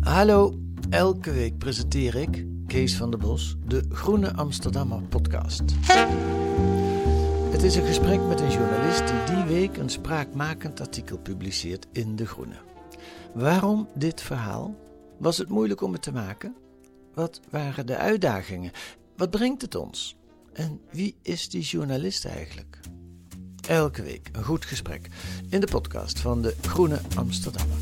Hallo, elke week presenteer ik, Kees van der Bos, de Groene Amsterdammer podcast. Het is een gesprek met een journalist die week een spraakmakend artikel publiceert in De Groene. Waarom dit verhaal? Was het moeilijk om het te maken? Wat waren de uitdagingen? Wat brengt het ons? En wie is die journalist eigenlijk? Elke week een goed gesprek in de podcast van de Groene Amsterdammer.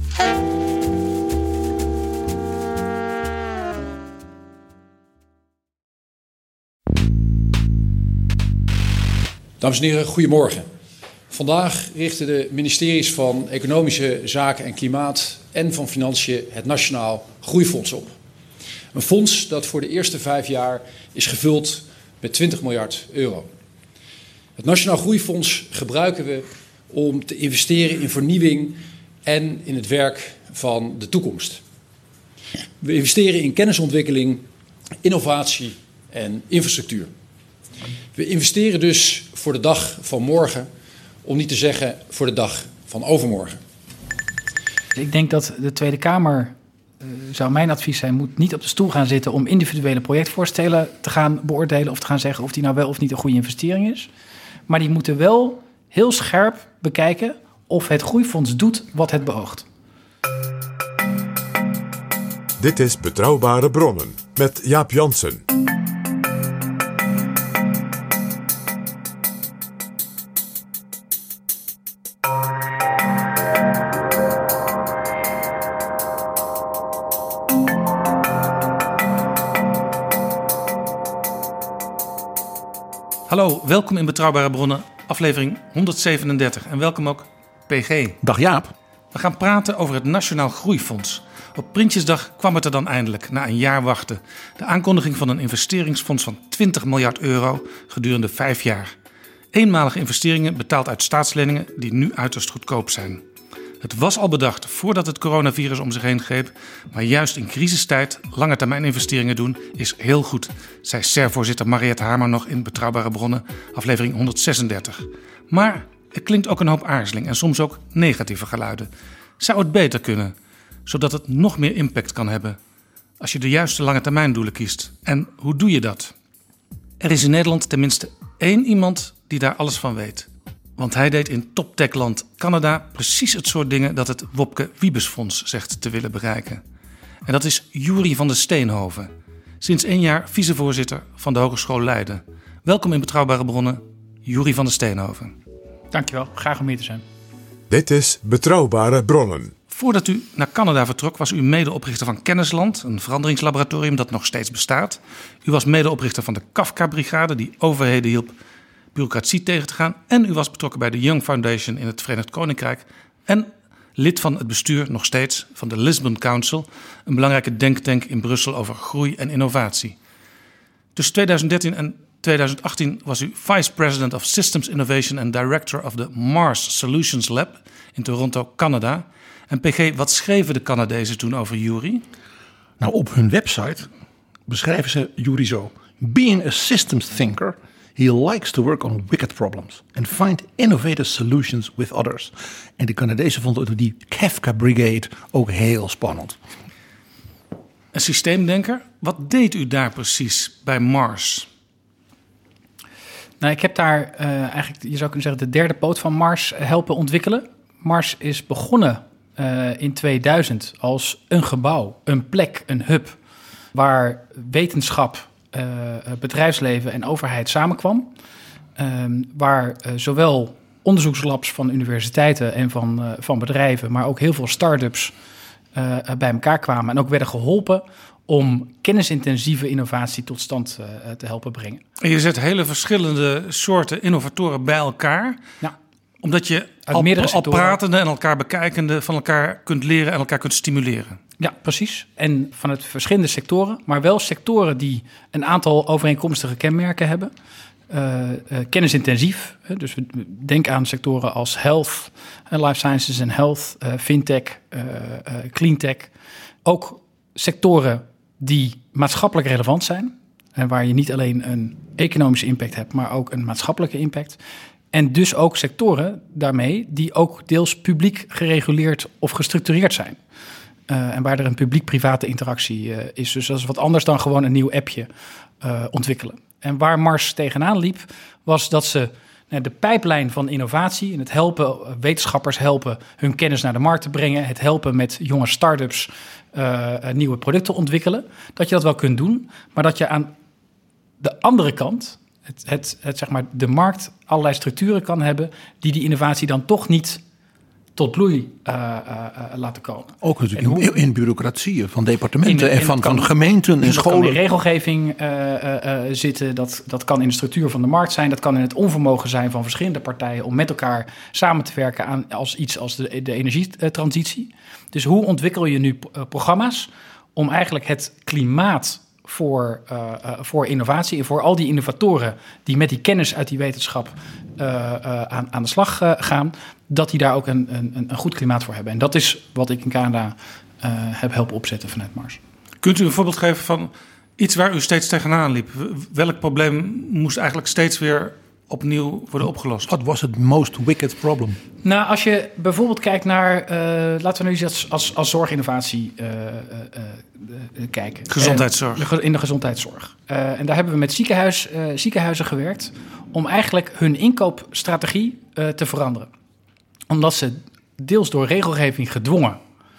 Dames en heren, goedemorgen. Vandaag richten de ministeries van Economische Zaken en Klimaat en van Financiën het Nationaal Groeifonds op. Een fonds dat voor de eerste 5 jaar is gevuld met 20 miljard euro. Het Nationaal Groeifonds gebruiken we om te investeren in vernieuwing en in het werk van de toekomst. We investeren in kennisontwikkeling, innovatie en infrastructuur. We investeren dus voor de dag van morgen, om niet te zeggen voor de dag van overmorgen. Ik denk dat de Tweede Kamer, zou mijn advies zijn, moet niet op de stoel gaan zitten om individuele projectvoorstellen te gaan beoordelen of te gaan zeggen of die nou wel of niet een goede investering is. Maar die moeten wel heel scherp bekijken of het groeifonds doet wat het beoogt. Dit is Betrouwbare Bronnen met Jaap Jansen. Hallo, welkom in Betrouwbare Bronnen, aflevering 137. En welkom ook PG. Dag Jaap. We gaan praten over het Nationaal Groeifonds. Op Prinsjesdag kwam het er dan eindelijk, na een jaar wachten. De aankondiging van een investeringsfonds van 20 miljard euro gedurende 5 jaar. Eenmalige investeringen betaald uit staatsleningen die nu uiterst goedkoop zijn. Het was al bedacht voordat het coronavirus om zich heen greep. Maar juist in crisistijd lange termijn investeringen doen is heel goed, zei SER-voorzitter Mariette Hamer nog in Betrouwbare Bronnen, aflevering 136. Maar er klinkt ook een hoop aarzeling en soms ook negatieve geluiden. Zou het beter kunnen, zodat het nog meer impact kan hebben als je de juiste lange termijn doelen kiest? En hoe doe je dat? Er is in Nederland tenminste 1 iemand die daar alles van weet. Want hij deed in toptechland Canada precies het soort dingen dat het Wopke Wiebesfonds zegt te willen bereiken. En dat is Jurie van de Steenhoven. Sinds 1 jaar vicevoorzitter van de Hogeschool Leiden. Welkom in Betrouwbare Bronnen, Jurie van de Steenhoven. Dankjewel, graag om hier te zijn. Dit is Betrouwbare Bronnen. Voordat u naar Canada vertrok was u medeoprichter van Kennisland, een veranderingslaboratorium dat nog steeds bestaat. U was medeoprichter van de Kafka-brigade die overheden hielp bureaucratie tegen te gaan. En u was betrokken bij de Young Foundation in het Verenigd Koninkrijk. En lid van het bestuur nog steeds van de Lisbon Council, een belangrijke denktank in Brussel over groei en innovatie. Tussen 2013 en 2018 was u Vice President of Systems Innovation en Director of the Mars Solutions Lab in Toronto, Canada. En PG, wat schreven de Canadezen toen over Jurie? Nou, op hun website beschrijven ze Jurie zo. Being a systems thinker, he likes to work on wicked problems and find innovative solutions with others. En de Canadezen vonden die Kafka Brigade ook heel spannend. Een systeemdenker. Wat deed u daar precies bij Mars? Nou, ik heb daar eigenlijk, je zou kunnen zeggen, de derde poot van Mars helpen ontwikkelen. Mars is begonnen in 2000 als een gebouw, een plek, een hub, waar wetenschap, bedrijfsleven en overheid samenkwam. Waar zowel onderzoekslabs van universiteiten en van bedrijven, maar ook heel veel start-ups bij elkaar kwamen en ook werden geholpen om kennisintensieve innovatie tot stand te helpen brengen. En je zet hele verschillende soorten innovatoren bij elkaar. Ja. Omdat je al pratende en elkaar bekijkende van elkaar kunt leren en elkaar kunt stimuleren. Ja, precies. En vanuit verschillende sectoren, maar wel sectoren die een aantal overeenkomstige kenmerken hebben. Kennisintensief, dus we denken aan sectoren als health, life sciences en health, fintech, cleantech. Ook sectoren die maatschappelijk relevant zijn en waar je niet alleen een economische impact hebt, maar ook een maatschappelijke impact. En dus ook sectoren daarmee die ook deels publiek gereguleerd of gestructureerd zijn. En waar er een publiek-private interactie is. Dus dat is wat anders dan gewoon een nieuw appje ontwikkelen. En waar Mars tegenaan liep, was dat ze de pijplijn van innovatie en het helpen, wetenschappers helpen hun kennis naar de markt te brengen, het helpen met jonge start-ups nieuwe producten ontwikkelen, dat je dat wel kunt doen, maar dat je aan de andere kant, zeg maar de markt, allerlei structuren kan hebben die innovatie dan toch niet tot bloei laten komen. Ook natuurlijk in bureaucratieën van departementen en van gemeenten en scholen. Dat kan in regelgeving zitten, dat kan in de structuur van de markt zijn, dat kan in het onvermogen zijn van verschillende partijen om met elkaar samen te werken aan iets als de energietransitie. Dus hoe ontwikkel je nu programma's om eigenlijk het klimaat voor innovatie en voor al die innovatoren die met die kennis uit die wetenschap aan de slag gaan, dat die daar ook een goed klimaat voor hebben. En dat is wat ik in Canada heb helpen opzetten vanuit Mars. Kunt u een voorbeeld geven van iets waar u steeds tegenaan liep? Welk probleem moest eigenlijk steeds weer opnieuw worden opgelost? What was het most wicked problem? Nou, als je bijvoorbeeld kijkt naar, laten we nu eens als zorginnovatie kijken. Gezondheidszorg. In de gezondheidszorg. En daar hebben we met ziekenhuizen gewerkt om eigenlijk hun inkoopstrategie te veranderen. Omdat ze deels door regelgeving gedwongen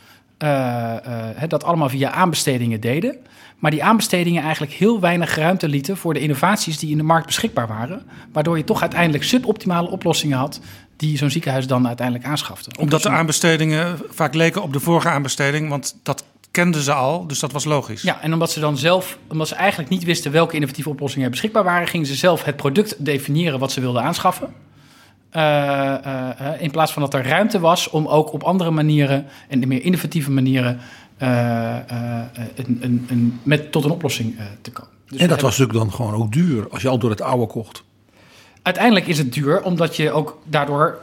dat allemaal via aanbestedingen deden. Maar die aanbestedingen eigenlijk heel weinig ruimte lieten voor de innovaties die in de markt beschikbaar waren. Waardoor je toch uiteindelijk suboptimale oplossingen had die zo'n ziekenhuis dan uiteindelijk aanschafte. Omdat de aanbestedingen vaak leken op de vorige aanbesteding, want dat kenden ze al, dus dat was logisch. Ja, en omdat ze eigenlijk niet wisten welke innovatieve oplossingen er beschikbaar waren, gingen ze zelf het product definiëren wat ze wilden aanschaffen. In plaats van dat er ruimte was om ook op andere manieren en de meer innovatieve manieren tot een oplossing te komen. Dus en dat was natuurlijk dan gewoon ook duur als je al door het oude kocht. Uiteindelijk is het duur omdat je ook daardoor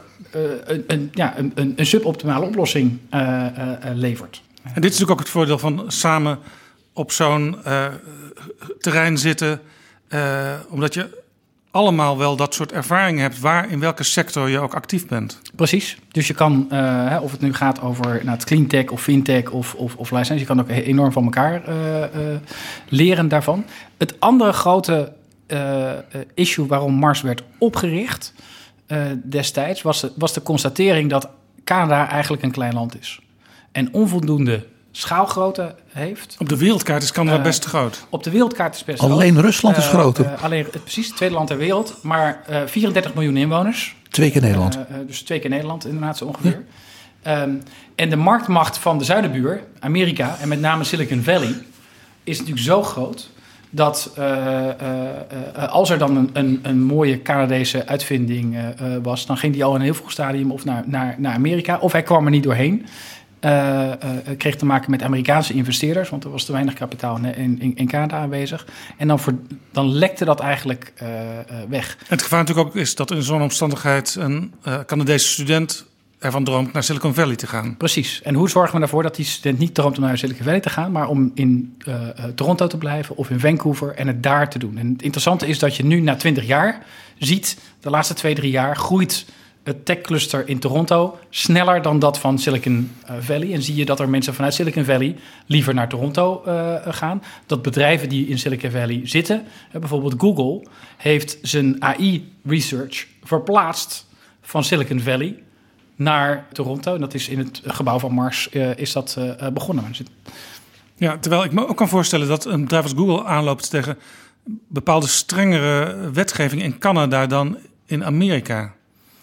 een suboptimale oplossing levert. En dit is natuurlijk ook het voordeel van samen op zo'n terrein zitten, omdat je allemaal wel dat soort ervaring hebt waar in welke sector je ook actief bent. Precies. Dus je kan, of het nu gaat over het cleantech of fintech of life science, je kan ook enorm van elkaar leren daarvan. Het andere grote issue waarom Mars werd opgericht destijds was de constatering dat Canada eigenlijk een klein land is. En onvoldoende schaalgrootte heeft. Op de wereldkaart is Canada best groot. Op de wereldkaart is best groot. Alleen Rusland is groter. Precies, het tweede land ter wereld. Maar 34 miljoen inwoners. 2 keer Nederland. Dus 2 keer Nederland inderdaad zo ongeveer. Ja. En de marktmacht van de zuidenbuur, Amerika, en met name Silicon Valley, is natuurlijk zo groot dat als er dan een mooie Canadese uitvinding was, dan ging die al in een heel vroeg stadium of naar Amerika. Of hij kwam er niet doorheen. Kreeg te maken met Amerikaanse investeerders, want er was te weinig kapitaal in Canada aanwezig. En dan lekte dat eigenlijk weg. En het gevaar natuurlijk ook is dat in zo'n omstandigheid een Canadese student ervan droomt naar Silicon Valley te gaan. Precies. En hoe zorgen we ervoor dat die student niet droomt om naar Silicon Valley te gaan, maar om in Toronto te blijven of in Vancouver en het daar te doen? En het interessante is dat je nu na 20 jaar ziet, de laatste 2-3 jaar groeit het techcluster in Toronto sneller dan dat van Silicon Valley. En zie je dat er mensen vanuit Silicon Valley liever naar Toronto gaan. Dat bedrijven die in Silicon Valley zitten, bijvoorbeeld Google, heeft zijn AI-research verplaatst van Silicon Valley naar Toronto. En dat is in het gebouw van Mars is dat begonnen. Ja, terwijl ik me ook kan voorstellen dat een bedrijf als Google aanloopt tegen bepaalde strengere wetgeving in Canada dan in Amerika.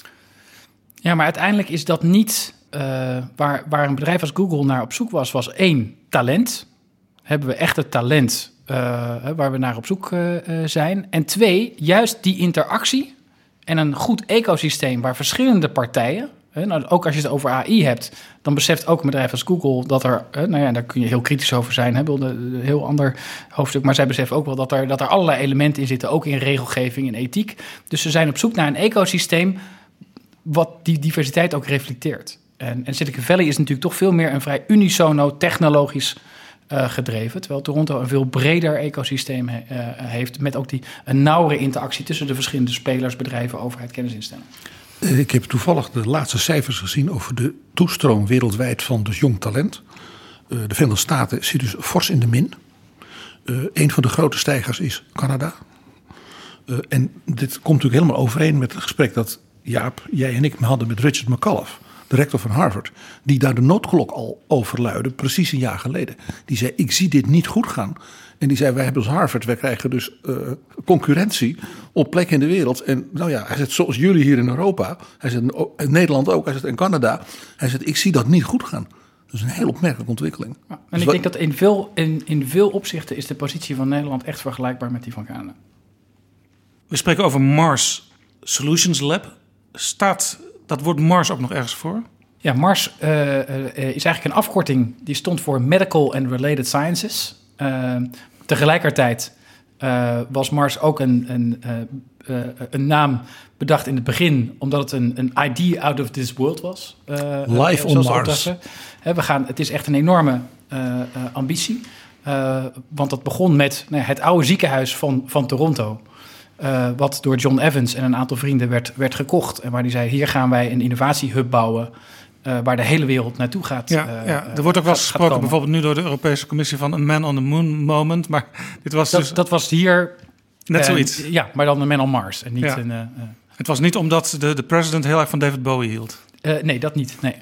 Ja, maar uiteindelijk is dat niet waar een bedrijf als Google naar op zoek was 1, talent. Hebben we echt het talent waar we naar op zoek zijn. En 2, juist die interactie en een goed ecosysteem waar verschillende partijen, ook als je het over AI hebt, dan beseft ook een bedrijf als Google dat er, daar kun je heel kritisch over zijn, een heel ander hoofdstuk, maar zij beseffen ook wel dat er allerlei elementen in zitten, ook in regelgeving en ethiek. Dus ze zijn op zoek naar een ecosysteem wat die diversiteit ook reflecteert. En Silicon Valley is natuurlijk toch veel meer een vrij unisono technologisch gedreven, terwijl Toronto een veel breder ecosysteem heeft met ook een nauwere interactie tussen de verschillende spelers, bedrijven, overheid, kennisinstellingen. Ik heb toevallig de laatste cijfers gezien over de toestroom wereldwijd van dus jong talent. De Verenigde Staten zit dus fors in de min. Een van de grote stijgers is Canada. En dit komt natuurlijk helemaal overeen met het gesprek dat Jaap, jij en ik hadden met Richard McAuliffe, de rector van Harvard, die daar de noodklok al over luidde, precies een jaar geleden. Die zei, ik zie dit niet goed gaan. En die zei, wij hebben als Harvard, wij krijgen dus concurrentie op plekken in de wereld. En nou ja, hij zegt, zoals jullie hier in Europa, hij zegt, in Nederland ook, hij zegt, in Canada. Hij zegt, ik zie dat niet goed gaan. Dat is een heel opmerkelijke ontwikkeling. Ja, en ik denk dat in veel opzichten is de positie van Nederland echt vergelijkbaar met die van Canada. We spreken over Mars Solutions Lab. Staat dat woord Mars ook nog ergens voor? Ja, Mars is eigenlijk een afkorting die stond voor Medical and Related Sciences. Tegelijkertijd was Mars ook een naam bedacht in het begin, omdat het een idea out of this world was. Life on Mars. Het is echt een enorme ambitie. Want dat begon met het oude ziekenhuis van Toronto. Wat door John Evans en een aantal vrienden werd gekocht. En waar die zei, hier gaan wij een innovatiehub bouwen, waar de hele wereld naartoe gaat. Er wordt ook wel gesproken, bijvoorbeeld nu door de Europese Commissie, van een man on the moon moment. Maar dit was dat was hier net zoiets. Ja, maar dan een man on Mars. En niet het was niet omdat de president heel erg van David Bowie hield. Nee, dat niet. Nee.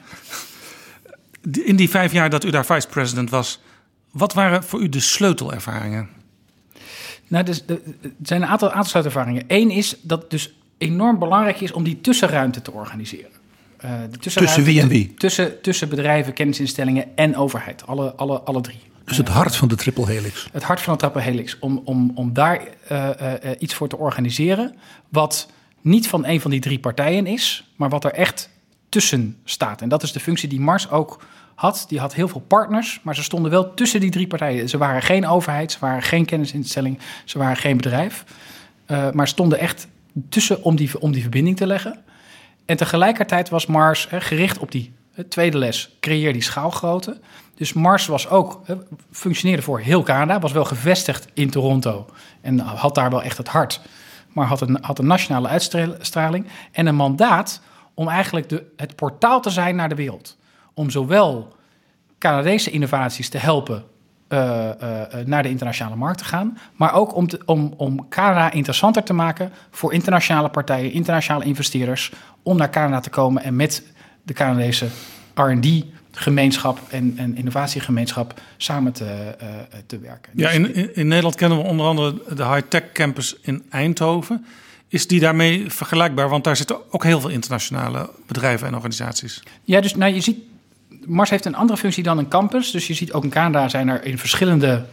In die 5 jaar dat u daar vice-president was, wat waren voor u de sleutelervaringen? Nou, er zijn een aantal sleutelervaringen. Eén is dat het dus enorm belangrijk is om die tussenruimte te organiseren. Tussen wie en wie? Tussen bedrijven, kennisinstellingen en overheid. Alle drie. Dus het hart van de triple helix. Het hart van de triple helix. Om daar iets voor te organiseren wat niet van een van die 3 partijen is, maar wat er echt tussen staat. En dat is de functie die Mars ook had. Die had heel veel partners, maar ze stonden wel tussen die 3 partijen. Ze waren geen overheid, ze waren geen kennisinstelling, ze waren geen bedrijf. Maar stonden echt tussen om die verbinding te leggen. En tegelijkertijd was Mars gericht op die tweede les, creëer die schaalgrootte. Dus Mars was ook, functioneerde voor heel Canada, was wel gevestigd in Toronto en had daar wel echt het hart. Maar had een nationale uitstraling en een mandaat om eigenlijk het portaal te zijn naar de wereld. Om zowel Canadese innovaties te helpen naar de internationale markt te gaan, maar ook om Canada interessanter te maken voor internationale partijen, internationale investeerders, om naar Canada te komen en met de Canadese R&D-gemeenschap en innovatiegemeenschap samen te werken. Ja, in Nederland kennen we onder andere de High-Tech Campus in Eindhoven. Is die daarmee vergelijkbaar? Want daar zitten ook heel veel internationale bedrijven en organisaties. Ja, dus je ziet, Mars heeft een andere functie dan een campus. Dus je ziet ook in Canada zijn er in verschillende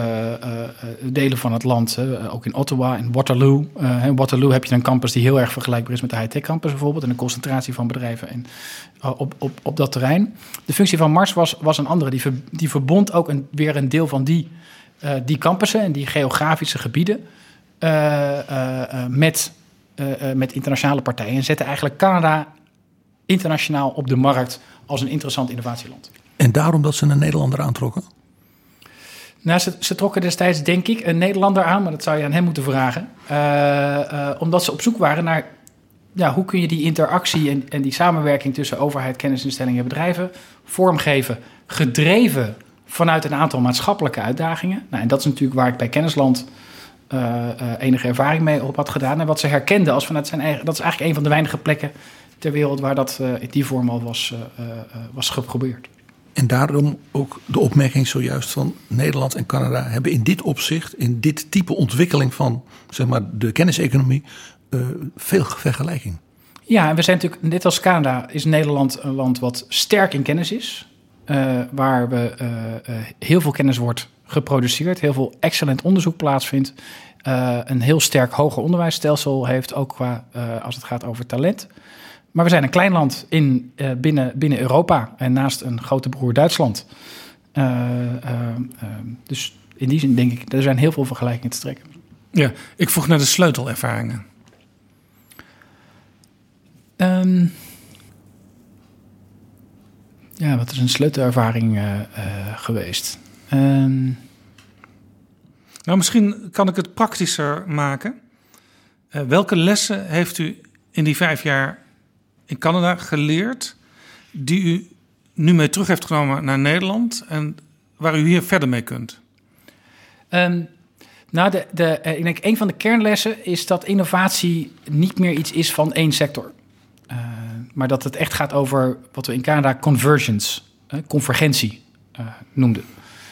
delen van het land. Ook in Ottawa, in Waterloo. In Waterloo heb je een campus die heel erg vergelijkbaar is met de high-tech campus bijvoorbeeld. En een concentratie van bedrijven op dat terrein. De functie van Mars was een andere. Die verbond ook weer een deel van die campussen en die geografische gebieden met internationale partijen. En zette eigenlijk Canada internationaal op de markt als een interessant innovatieland. En daarom dat ze een Nederlander aantrokken? Nou, ze trokken destijds, denk ik, een Nederlander aan, maar dat zou je aan hem moeten vragen. Omdat ze op zoek waren naar hoe kun je die interactie en die samenwerking tussen overheid, kennisinstellingen en bedrijven vormgeven, gedreven vanuit een aantal maatschappelijke uitdagingen. Nou, en dat is natuurlijk waar ik bij Kennisland enige ervaring mee op had gedaan. En wat ze herkenden als vanuit zijn eigen, dat is eigenlijk een van de weinige plekken ter wereld waar dat in die vorm al was geprobeerd. En daarom ook de opmerking zojuist van Nederland en Canada hebben in dit opzicht, in dit type ontwikkeling van zeg maar de kenniseconomie, veel vergelijking. Ja, en we zijn natuurlijk, net als Canada, is Nederland een land wat sterk in kennis is. Waar heel veel kennis wordt geproduceerd, heel veel excellent onderzoek plaatsvindt. Een heel sterk hoger onderwijsstelsel heeft, ook als het gaat over talent. Maar we zijn een klein land binnen Europa en naast een grote broer Duitsland. Dus in die zin denk ik, er zijn heel veel vergelijkingen te trekken. Ja, ik vroeg naar de sleutelervaringen. Wat is een sleutelervaring geweest? Nou, misschien kan ik het praktischer maken. Welke lessen heeft u in die 5 jaar in Canada geleerd die u nu mee terug heeft genomen naar Nederland en waar u hier verder mee kunt? Ik denk een van de kernlessen is dat innovatie niet meer iets is van één sector. Maar dat het echt gaat over wat we in Canada convergentie noemden.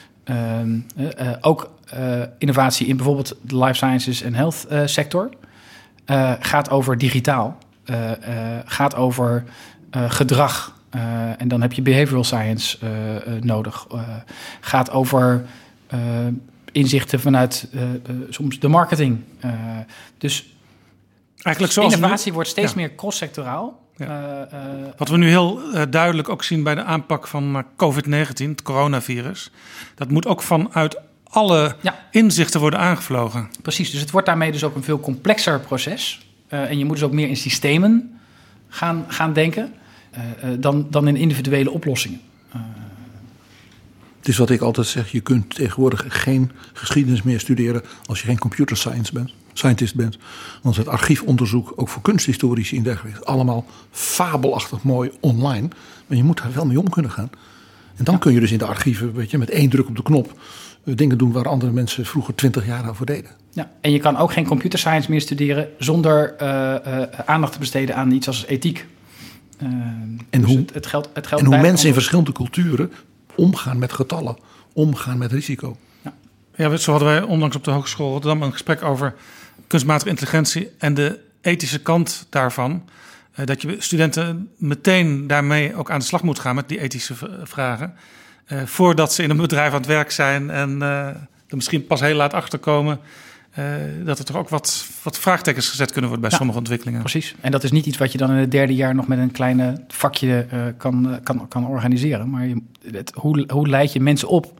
Ook innovatie in bijvoorbeeld de life sciences en health sector gaat over digitaal. Gaat over gedrag. En dan heb je behavioral science nodig. Gaat over inzichten vanuit soms de marketing. Dus eigenlijk zoals innovatie wordt steeds meer cross-sectoraal. Ja. Wat we nu heel duidelijk ook zien bij de aanpak van COVID-19, het coronavirus. Dat moet ook vanuit alle inzichten worden aangevlogen. Precies, dus het wordt daarmee dus ook een veel complexer proces. En je moet dus ook meer in systemen gaan denken dan in individuele oplossingen. Het is wat ik altijd zeg, je kunt tegenwoordig geen geschiedenis meer studeren als je geen computer scientist bent. Want het archiefonderzoek, ook voor kunsthistorici en dergelijke, allemaal fabelachtig mooi online. Maar je moet daar wel mee om kunnen gaan. En dan kun je dus in de archieven, met 1 druk op de knop dingen doen waar andere mensen vroeger 20 jaar aan voor deden. Ja, en je kan ook geen computer science meer studeren zonder aandacht te besteden aan iets als ethiek. En dus hoe mensen in verschillende culturen omgaan met getallen, omgaan met risico. Ja, zo hadden wij onlangs op de Hogeschool Rotterdam een gesprek over kunstmatige intelligentie en de ethische kant daarvan. Dat je studenten meteen daarmee ook aan de slag moet gaan met die ethische vragen. Voordat ze in een bedrijf aan het werk zijn en er misschien pas heel laat achterkomen. Dat er toch ook wat vraagtekens gezet kunnen worden bij sommige ontwikkelingen. Precies. En dat is niet iets wat je dan in het 3e jaar nog met een kleine vakje kan organiseren. Maar hoe leid je mensen op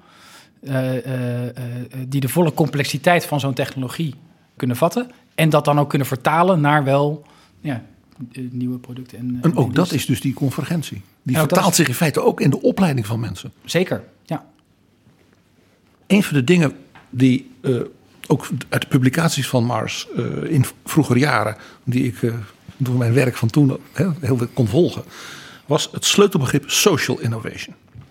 die de volle complexiteit van zo'n technologie kunnen vatten en dat dan ook kunnen vertalen naar wel nieuwe producten. En ook dat is dus die convergentie. Die vertaalt zich in feite ook in de opleiding van mensen. Zeker, ja. Een van de dingen die ook uit de publicaties van Mars in vroegere jaren, die ik door mijn werk van toen heel veel kon volgen, was het sleutelbegrip social innovation.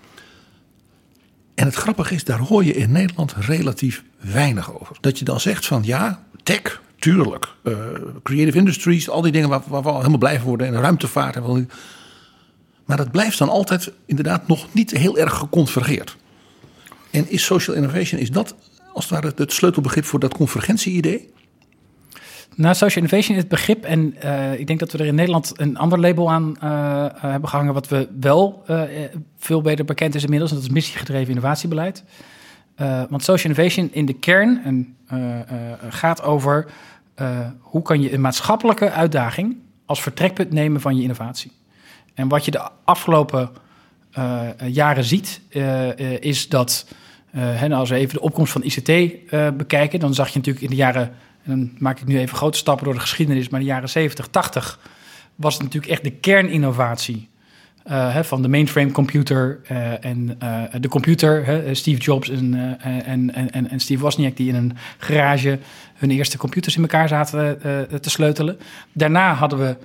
En het grappige is, daar hoor je in Nederland relatief weinig over. Dat je dan zegt van tech, tuurlijk, creative industries, al die dingen waar we al helemaal blij van worden, en de ruimtevaart. Maar dat blijft dan altijd inderdaad nog niet heel erg geconvergeerd. En is social innovation, is dat als het ware het sleutelbegrip voor dat convergentie-idee? Nou, social innovation is het begrip. En ik denk dat we er in Nederland een ander label aan hebben gehangen, wat we wel veel beter bekend is inmiddels. En dat is missiegedreven innovatiebeleid. Want social innovation in de kern gaat over hoe kan je een maatschappelijke uitdaging als vertrekpunt nemen van je innovatie. En wat je de afgelopen jaren ziet, is dat als we even de opkomst van ICT bekijken, dan zag je natuurlijk in de jaren, en dan maak ik nu even grote stappen door de geschiedenis, maar in de jaren 70, 80 was het natuurlijk echt de kerninnovatie van de mainframe computer en de computer. Steve Jobs en Steve Wozniak die in een garage hun eerste computers in elkaar zaten te sleutelen. Daarna hadden we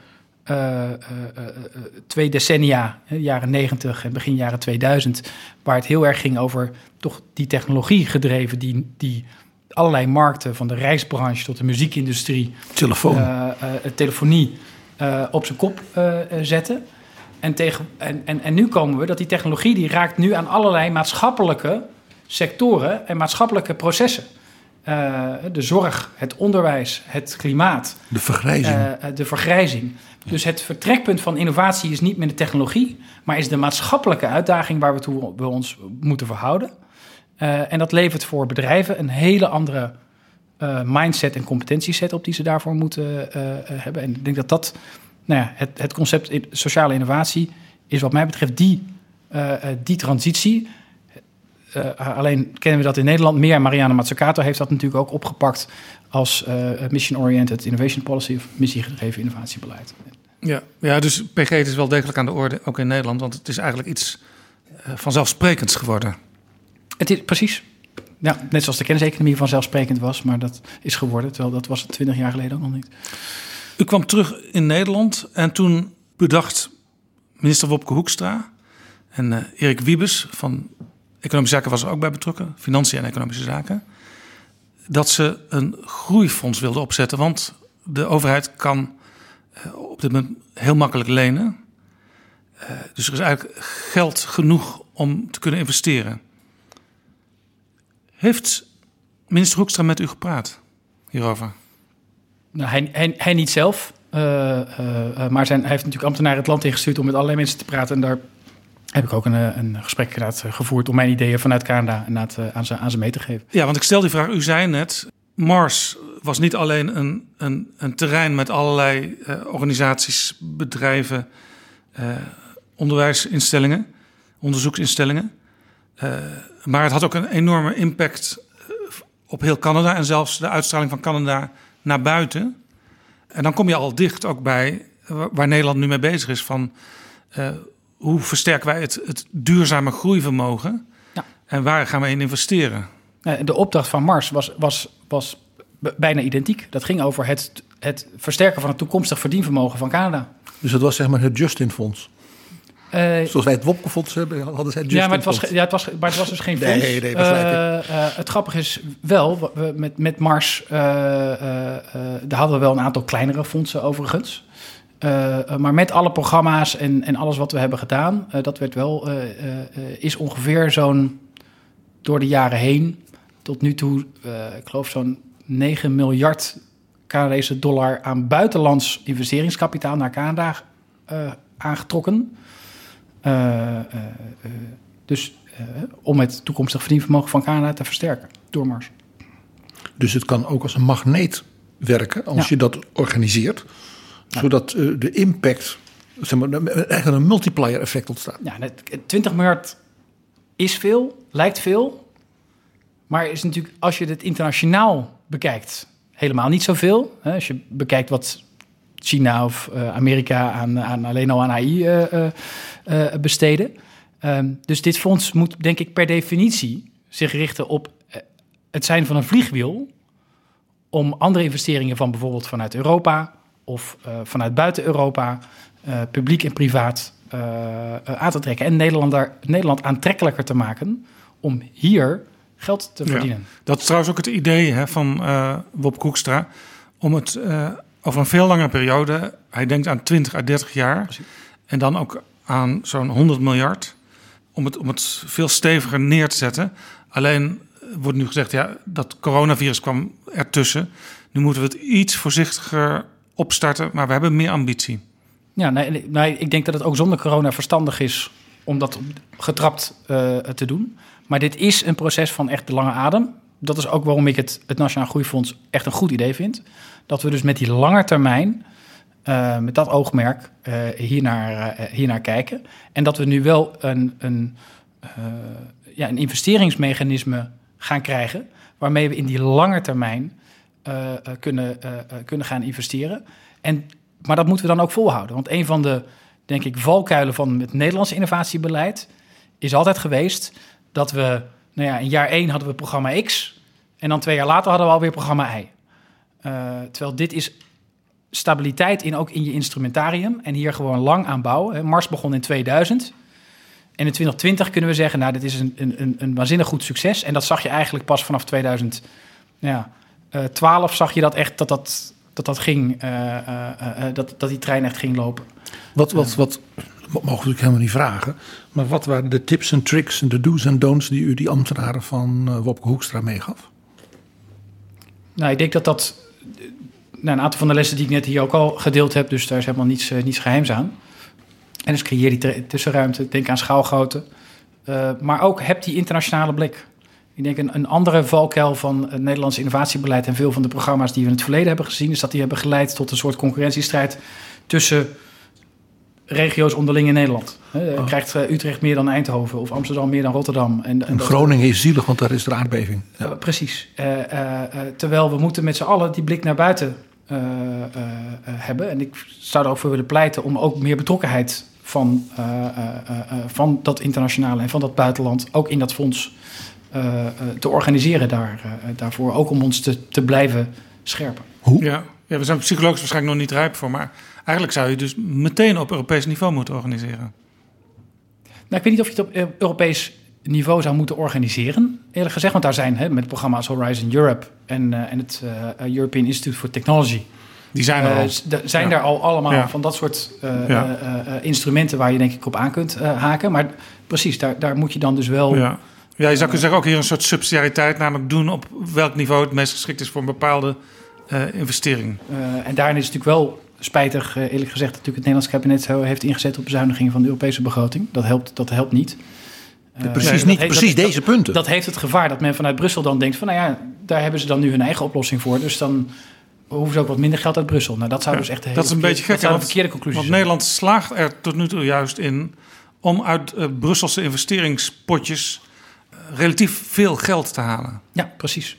2 decennia, jaren 90 en begin jaren 2000... waar het heel erg ging over toch die technologie gedreven, die allerlei markten, van de reisbranche tot de muziekindustrie, telefonie op zijn kop zetten. En nu komen we dat die technologie die raakt nu aan allerlei maatschappelijke sectoren en maatschappelijke processen. De zorg, het onderwijs, het klimaat. De vergrijzing. Dus het vertrekpunt van innovatie is niet meer de technologie, maar is de maatschappelijke uitdaging waar we ons moeten verhouden. En dat levert voor bedrijven een hele andere mindset en competentieset op die ze daarvoor moeten hebben. En ik denk dat het concept sociale innovatie is wat mij betreft die transitie. Alleen kennen we dat in Nederland meer. Mariana Mazzucato heeft dat natuurlijk ook opgepakt als Mission-Oriented Innovation Policy of missiegedreven innovatiebeleid. Ja, dus PG is wel degelijk aan de orde, ook in Nederland, want het is eigenlijk iets vanzelfsprekends geworden. Het is precies. Ja, net zoals de kenniseconomie vanzelfsprekend was, maar dat is geworden, terwijl dat was 20 jaar geleden ook nog niet. U kwam terug in Nederland en toen bedacht minister Wopke Hoekstra En Erik Wiebes van Economische Zaken was er ook bij betrokken. Financiën en Economische Zaken. Dat ze een groeifonds wilden opzetten. Want de overheid kan op dit moment heel makkelijk lenen. Dus er is eigenlijk geld genoeg om te kunnen investeren. Heeft minister Hoekstra met u gepraat hierover? Nou, hij niet zelf. Maar hij heeft natuurlijk ambtenaren het land ingestuurd om met allerlei mensen te praten. En daar heb ik ook een gesprek gevoerd om mijn ideeën vanuit Canada aan ze mee te geven. Ja, want ik stel die vraag. U zei net, Mars was niet alleen een terrein met allerlei organisaties, bedrijven, onderwijsinstellingen, onderzoeksinstellingen. Maar het had ook een enorme impact op heel Canada en zelfs de uitstraling van Canada naar buiten. En dan kom je al dicht ook bij waar Nederland nu mee bezig is van hoe versterken wij het duurzame groeivermogen en waar gaan we in investeren? De opdracht van Mars was bijna identiek. Dat ging over het versterken van het toekomstig verdienvermogen van Canada. Dus dat was zeg maar het Justin-fonds. Zoals wij het Wopke-fonds hebben, hadden zij het Justin-fonds. Maar het was dus geen fonds. Nee, begrijp ik. Het grappige is wel, met Mars, daar hadden we wel een aantal kleinere fondsen overigens. Maar met alle programma's en alles wat we hebben gedaan, dat werd wel, is ongeveer zo'n, door de jaren heen, tot nu toe, ik geloof zo'n 9 miljard Canadese dollar aan buitenlands investeringskapitaal naar Canada aangetrokken. Dus om het toekomstig verdienvermogen van Canada te versterken door Mars. Dus het kan ook als een magneet werken als je dat organiseert. Zodat de impact, zeg maar, eigenlijk een multiplier effect ontstaat. Ja, 20 miljard is veel, lijkt veel. Maar is natuurlijk, als je het internationaal bekijkt, helemaal niet zoveel. Als je bekijkt wat China of Amerika alleen al aan AI besteden. Dus dit fonds moet, denk ik, per definitie zich richten op het zijn van een vliegwiel om andere investeringen van bijvoorbeeld vanuit Europa of vanuit buiten Europa, publiek en privaat, aan te trekken. En Nederland aantrekkelijker te maken om hier geld te verdienen. Ja, dat is trouwens ook het idee van Wopke Hoekstra om het over een veel langere periode, hij denkt aan 20 à 30 jaar, precies, en dan ook aan zo'n 100 miljard, om het veel steviger neer te zetten. Alleen wordt nu gezegd, ja, dat coronavirus kwam ertussen. Nu moeten we het iets voorzichtiger opstarten, maar we hebben meer ambitie. Ja, nee, ik denk dat het ook zonder corona verstandig is om dat getrapt te doen. Maar dit is een proces van echt de lange adem. Dat is ook waarom ik het Nationaal Groeifonds echt een goed idee vind. Dat we dus met die lange termijn, met dat oogmerk, hiernaar kijken. En dat we nu wel een investeringsmechanisme gaan krijgen, waarmee we in die lange termijn kunnen gaan investeren. Maar dat moeten we dan ook volhouden. Want een van de, denk ik, valkuilen van het Nederlandse innovatiebeleid is altijd geweest dat we, in jaar 1 hadden we programma X en dan 2 jaar later hadden we alweer programma Y. Terwijl dit is stabiliteit ook in je instrumentarium en hier gewoon lang aan bouwen. Mars begon in 2000 en in 2020 kunnen we zeggen, dit is een waanzinnig goed succes. En dat zag je eigenlijk pas vanaf 2012 zag je dat echt dat ging, dat die trein echt ging lopen. Wat mogen we natuurlijk helemaal niet vragen. Maar wat waren de tips en tricks en de do's en don'ts die u die ambtenaren van Wopke Hoekstra meegaf? Nou, ik denk dat een aantal van de lessen die ik net hier ook al gedeeld heb, dus daar is helemaal niets geheims aan. En dus creëer die tussenruimte, denk aan schaalgrootte. Maar ook heb die internationale blik. Ik denk een andere valkuil van het Nederlandse innovatiebeleid en veel van de programma's die we in het verleden hebben gezien, is dat die hebben geleid tot een soort concurrentiestrijd tussen regio's onderling in Nederland. Krijgt Utrecht meer dan Eindhoven of Amsterdam meer dan Rotterdam. En Groningen is zielig, want daar is de aardbeving. Ja. Precies. Terwijl we moeten met z'n allen die blik naar buiten hebben. En ik zou er ook voor willen pleiten om ook meer betrokkenheid van dat internationale en van dat buitenland ook in dat fonds te organiseren daarvoor. Ook om ons te blijven scherpen. Hoe? Ja, we zijn psychologisch waarschijnlijk nog niet rijp voor, maar eigenlijk zou je dus meteen op Europees niveau moeten organiseren. ik weet niet of je het op Europees niveau zou moeten organiseren, eerlijk gezegd. Want daar zijn met programma's Horizon Europe en het European Institute for Technology. Die zijn er al. Zijn daar al allemaal van dat soort instrumenten waar je denk ik op aan kunt haken. Maar precies, daar moet je dan dus wel... Ja, je zou kunnen zeggen ook hier een soort subsidiariteit, namelijk doen op welk niveau het meest geschikt is voor een bepaalde investering. En daarin is het natuurlijk wel spijtig, eerlijk gezegd, dat natuurlijk het Nederlands kabinet heeft ingezet op bezuinigingen van de Europese begroting. Dat helpt niet. Precies deze punten. Dat heeft het gevaar dat men vanuit Brussel dan denkt van, nou ja, daar hebben ze dan nu hun eigen oplossing voor. Dus dan hoeven ze ook wat minder geld uit Brussel. Nou, dat zou dus echt dat is een beetje gek, een verkeerde conclusie want zijn. Nederland slaagt er tot nu toe juist in om uit Brusselse investeringspotjes relatief veel geld te halen. Ja, precies.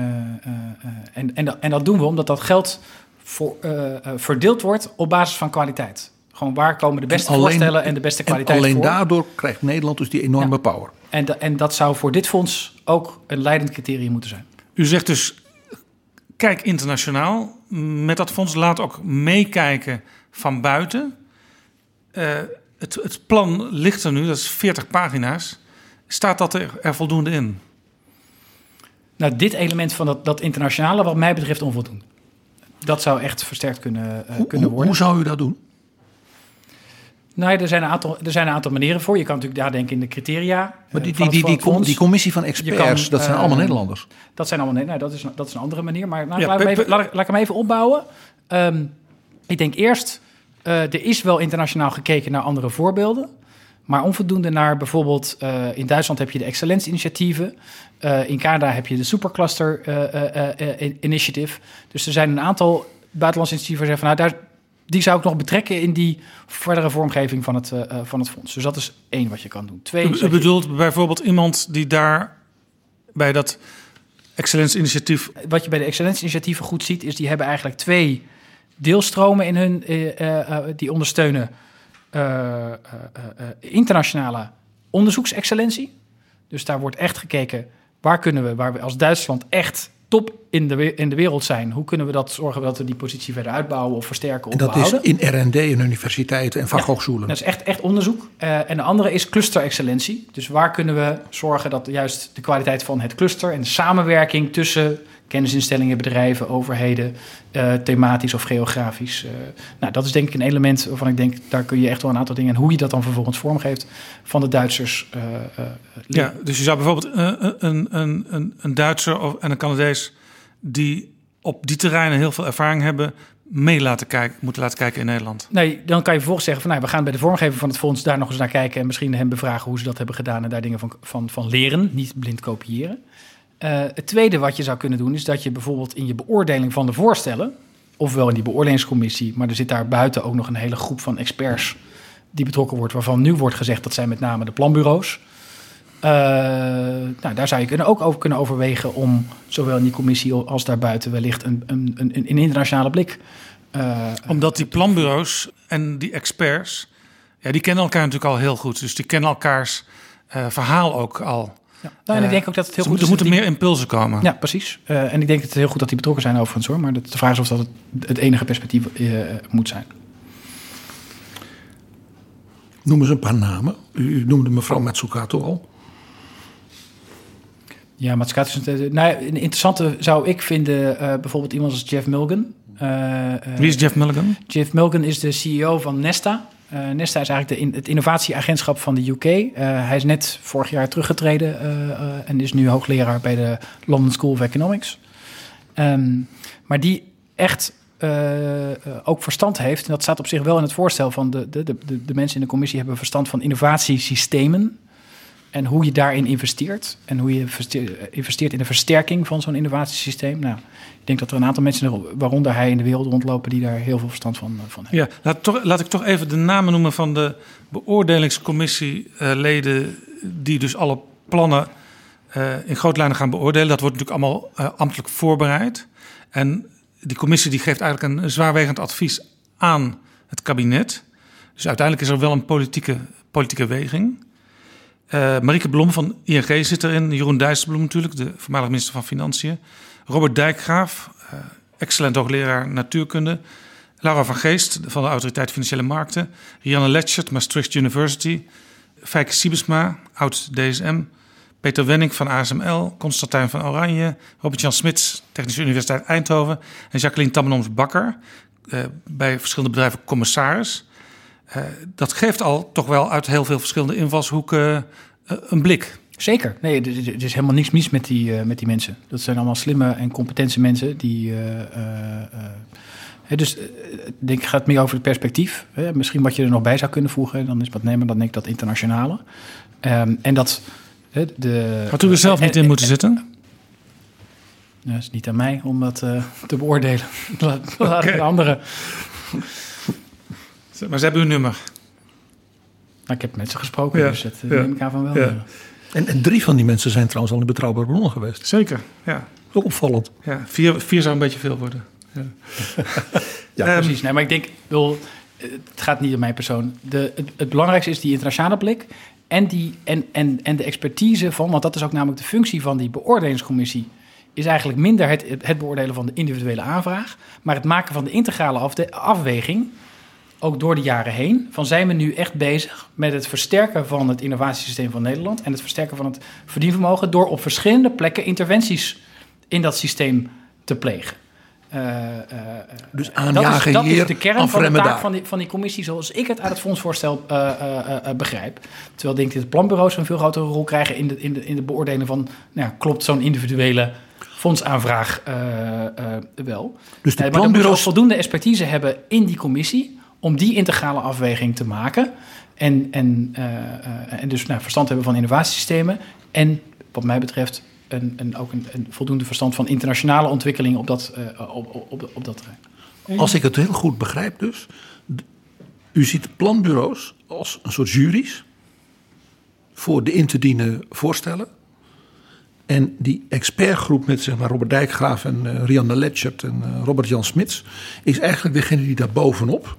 En dat doen we omdat dat geld verdeeld wordt op basis van kwaliteit. Gewoon waar komen de beste voorstellen en de beste kwaliteit voor. En alleen voor. daardoor krijgt Nederland dus die enorme power. En dat zou voor dit fonds ook een leidend criterium moeten zijn. U zegt dus, kijk internationaal met dat fonds. Laat ook meekijken van buiten. Het plan ligt er nu, dat is 40 pagina's. Staat dat er voldoende in? Nou, dit element van dat internationale wat mij betreft onvoldoende. Dat zou echt versterkt kunnen worden. Hoe zou u dat doen? Nou, er zijn een aantal manieren voor. Je kan natuurlijk daar denken in de criteria. Maar die commissie van experts, dat zijn allemaal Nederlanders. Dat zijn allemaal Nederlanders. Dat is een andere manier. Maar laat ik hem even opbouwen. Ik denk eerst, er is wel internationaal gekeken naar andere voorbeelden. Maar onvoldoende naar bijvoorbeeld... in Duitsland heb je de Excellence-initiatieven. In Canada heb je de Supercluster Initiative. Dus er zijn een aantal buitenlandse initiatieven die zeggen van... Nou, die zou ik nog betrekken in die verdere vormgeving van het fonds. Dus dat is 1 wat je kan doen. 2, u bedoelt bijvoorbeeld iemand die daar bij dat Excellence-initiatief... Wat je bij de Excellence-initiatieven goed ziet... is die hebben eigenlijk 2 deelstromen in hun... die ondersteunen internationale onderzoeksexcellentie. Dus daar wordt echt gekeken... waar we als Duitsland echt top in de wereld zijn. Hoe kunnen we dat zorgen dat we die positie verder uitbouwen of versterken of behouden? En dat is in R&D en universiteiten en vakhogescholen. Dat is echt onderzoek. En de andere is cluster-excellentie. Dus waar kunnen we zorgen dat juist de kwaliteit van het cluster... en de samenwerking tussen kennisinstellingen, bedrijven, overheden... thematisch of geografisch. Dat is denk ik een element waarvan ik denk... daar kun je echt wel een aantal dingen... en hoe je dat dan vervolgens vormgeeft van de Duitsers... dus je zou bijvoorbeeld een Duitser en een Canadees... die op die terreinen heel veel ervaring hebben... moeten laten kijken in Nederland. Nee, dan kan je vervolgens zeggen van... we gaan bij de vormgeving van het fonds daar nog eens naar kijken... en misschien hen bevragen hoe ze dat hebben gedaan... en daar dingen van leren, niet blind kopiëren. Het tweede wat je zou kunnen doen... is dat je bijvoorbeeld in je beoordeling van de voorstellen... ofwel in die beoordelingscommissie... maar er zit daar buiten ook nog een hele groep van experts... die betrokken wordt, waarvan nu wordt gezegd... dat zijn met name de planbureaus... daar zou je ook over kunnen overwegen om zowel in die commissie als daarbuiten wellicht een internationale blik. Omdat die planbureaus en die experts, die kennen elkaar natuurlijk al heel goed. Dus die kennen elkaars verhaal ook al. Ja. En ik denk ook dat het heel goed is. Er moeten meer impulsen komen. Ja, precies. En ik denk dat het heel goed dat die betrokken zijn overigens hoor. Maar de vraag is of dat het enige perspectief moet zijn. Noem eens een paar namen. U noemde mevrouw Mazzucato al. Ja, Mazzucato is een interessante zou ik vinden bijvoorbeeld iemand als Jeff Milgan. Wie is Jeff Milgan? Jeff Milgan is de CEO van Nesta. Nesta is eigenlijk het innovatieagentschap van de UK. Hij is net vorig jaar teruggetreden en is nu hoogleraar bij de London School of Economics. Maar die echt ook verstand heeft, en dat staat op zich wel in het voorstel van de mensen in de commissie hebben verstand van innovatiesystemen. En hoe je daarin investeert. En hoe je investeert in de versterking van zo'n innovatiesysteem. Nou, ik denk dat er een aantal mensen, waaronder hij in de wereld rondlopen, die daar heel veel verstand van hebben. Ja, laat ik toch even de namen noemen van de beoordelingscommissieleden die dus alle plannen in grote lijnen gaan beoordelen. Dat wordt natuurlijk allemaal ambtelijk voorbereid. En die commissie die geeft eigenlijk een zwaarwegend advies aan het kabinet. Dus uiteindelijk is er wel een politieke weging. Marieke Blom van ING zit erin. Jeroen Dijsselbloem natuurlijk, de voormalige minister van Financiën. Robert Dijkgraaf, excellent hoogleraar natuurkunde. Laura van Geest van de Autoriteit Financiële Markten. Rianne Letchert, Maastricht University. Fijke Siebesma, oud-DSM... Peter Wenning van ASML, Constantijn van Oranje... Robert-Jan Smits, Technische Universiteit Eindhoven... en Jacqueline Tammenoms-Bakker, bij verschillende bedrijven commissaris. Dat geeft al toch wel uit heel veel verschillende invalshoeken een blik. Zeker. Nee, er is helemaal niks mis met die mensen. Dat zijn allemaal slimme en competente mensen die... Dus ik denk, het gaat meer over het perspectief. Misschien wat je er nog bij zou kunnen voegen. Dan is wat nemen, dan denk ik dat internationale. En dat... Had u er zelf niet in moeten zitten? Het is niet aan mij om dat te beoordelen. Laat de anderen. Maar ze hebben uw nummer. Nou, ik heb met ze gesproken, dus dat neem ik aan van wel. Ja. En 3 van die mensen zijn trouwens al in Betrouwbare Bronnen geweest. Zeker, ja. Ook opvallend. Ja, 4 zou een beetje veel worden. Ja, ja precies. Nee, maar ik denk, het gaat niet om mijn persoon. Het belangrijkste is die internationale blik... En de expertise van, want dat is ook namelijk de functie van die beoordelingscommissie... is eigenlijk minder het beoordelen van de individuele aanvraag... maar het maken van de integrale afweging, ook door de jaren heen... van zijn we nu echt bezig met het versterken van het innovatiesysteem van Nederland... en het versterken van het verdienvermogen... door op verschillende plekken interventies in dat systeem te plegen. Dus aanjagen dat hier, is de kern van de taak daar. van die commissie... zoals ik het uit het fondsvoorstel begrijp. Terwijl ik denk dat de planbureaus een veel grotere rol krijgen... in de beoordeling van... klopt zo'n individuele fondsaanvraag wel. Dus de maar planbureaus... dan voldoende expertise hebben in die commissie... om die integrale afweging te maken. En dus verstand hebben van innovatiesystemen. En wat mij betreft... ook een voldoende verstand van internationale ontwikkelingen op dat terrein. Als ik het heel goed begrijp dus... U ziet de planbureaus als een soort juries... voor de in te dienen voorstellen. En die expertgroep met zeg maar Robert Dijkgraaf en Rianne Letchert en Robert-Jan Smits... is eigenlijk degene die daar bovenop...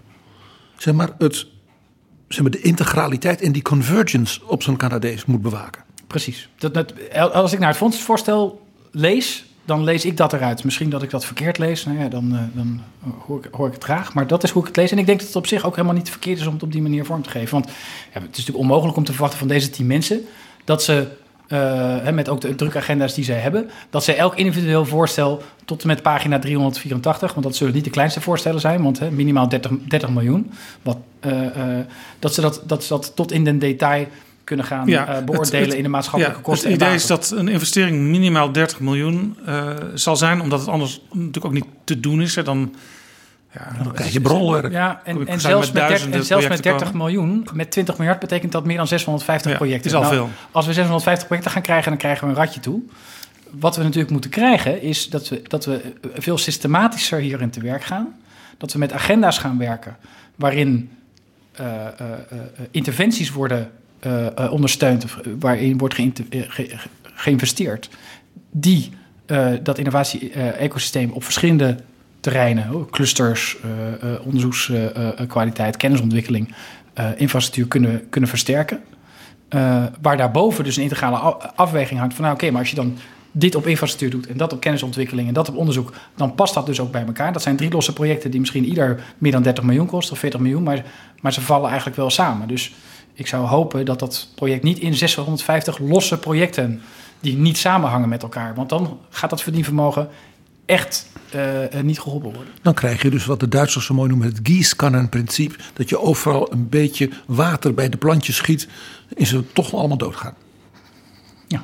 de integraliteit en die convergence op zo'n Canadees moet bewaken. Precies. Als ik naar het fondsvoorstel lees, dan lees ik dat eruit. Misschien dat ik dat verkeerd lees, dan hoor ik het graag. Maar dat is hoe ik het lees. En ik denk dat het op zich ook helemaal niet verkeerd is om het op die manier vorm te geven. Want het is natuurlijk onmogelijk om te verwachten van deze 10 mensen... dat ze, met ook de drukke agenda's die zij hebben... dat ze elk individueel voorstel tot en met pagina 384... want dat zullen niet de kleinste voorstellen zijn... want minimaal 30 miljoen. Dat ze dat tot in den detail... kunnen gaan beoordelen in de maatschappelijke kosten. Het idee is dat een investering minimaal 30 miljoen zal zijn... omdat het anders natuurlijk ook niet te doen is. Dan krijg je brolwerk. Ja, en zelfs met 30 miljoen, met 20 miljard... betekent dat meer dan 650 projecten. Is al veel. Als we 650 projecten gaan krijgen, dan krijgen we een ratje toe. Wat we natuurlijk moeten krijgen, is dat we veel systematischer hierin te werk gaan. Dat we met agenda's gaan werken... waarin interventies worden... ondersteund, waarin wordt geïnvesteerd... die dat innovatie-ecosysteem op verschillende terreinen... clusters, onderzoekskwaliteit, kennisontwikkeling... infrastructuur kunnen versterken. Waar daarboven dus een integrale afweging hangt van... maar als je dan dit op infrastructuur doet... en dat op kennisontwikkeling en dat op onderzoek... dan past dat dus ook bij elkaar. Dat zijn 3 losse projecten die misschien ieder meer dan 30 miljoen kosten... of 40 miljoen, maar ze vallen eigenlijk wel samen. Dus... ik zou hopen dat dat project niet in 650 losse projecten... die niet samenhangen met elkaar. Want dan gaat dat verdienvermogen echt niet geholpen worden. Dan krijg je dus wat de Duitsers zo mooi noemen... het Gießkannen-principe... dat je overal een beetje water bij de plantjes schiet... en ze toch allemaal doodgaan. Ja.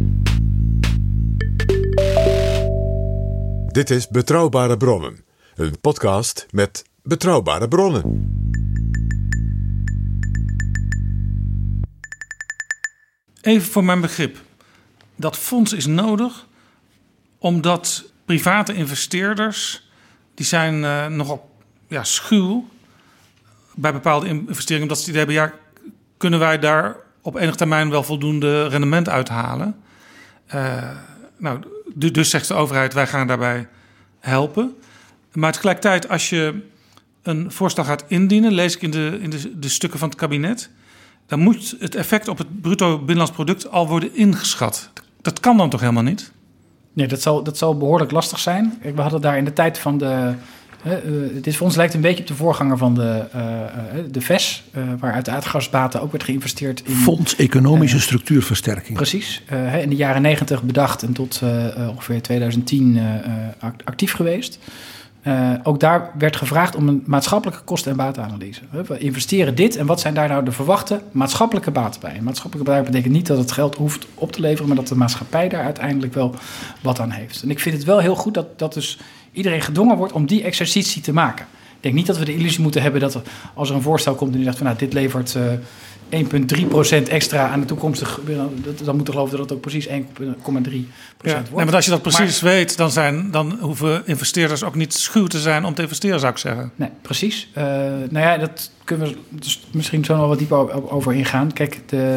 Dit is Betrouwbare Bronnen. Een podcast met betrouwbare bronnen. Even voor mijn begrip. Dat fonds is nodig omdat private investeerders... die zijn nogal schuw bij bepaalde investeringen... omdat ze het idee hebben... kunnen wij daar op enig termijn wel voldoende rendement uithalen? Dus zegt de overheid, wij gaan daarbij helpen. Maar tegelijkertijd, als je een voorstel gaat indienen... lees ik in de stukken van het kabinet... dan moet het effect op het bruto binnenlands product al worden ingeschat. Dat kan dan toch helemaal niet? Nee, dat zal behoorlijk lastig zijn. We hadden daar in de tijd van de Dit fonds lijkt een beetje op de voorganger van de VES, waar uit de aardgasbaten ook werd geïnvesteerd in... Fonds Economische Structuurversterking. Precies. In de jaren 90 bedacht en tot ongeveer 2010 actief geweest. Ook daar werd gevraagd om een maatschappelijke kosten- en batenanalyse. We investeren dit en wat zijn daar nou de verwachte maatschappelijke baten bij? En maatschappelijke baten betekent niet dat het geld hoeft op te leveren, maar dat de maatschappij daar uiteindelijk wel wat aan heeft. En ik vind het wel heel goed dat dus iedereen gedwongen wordt om die exercitie te maken. Ik denk niet dat we de illusie moeten hebben dat als er een voorstel komt en die zegt van nou, dit levert 1,3% extra aan de toekomstige... Dan moeten geloven dat het ook precies 1,3% wordt. Nee, maar als je dat precies weet, dan hoeven investeerders ook niet schuw te zijn om te investeren, zou ik zeggen. Nee, precies. Dat kunnen we dus misschien zo nog wat dieper over ingaan. Kijk,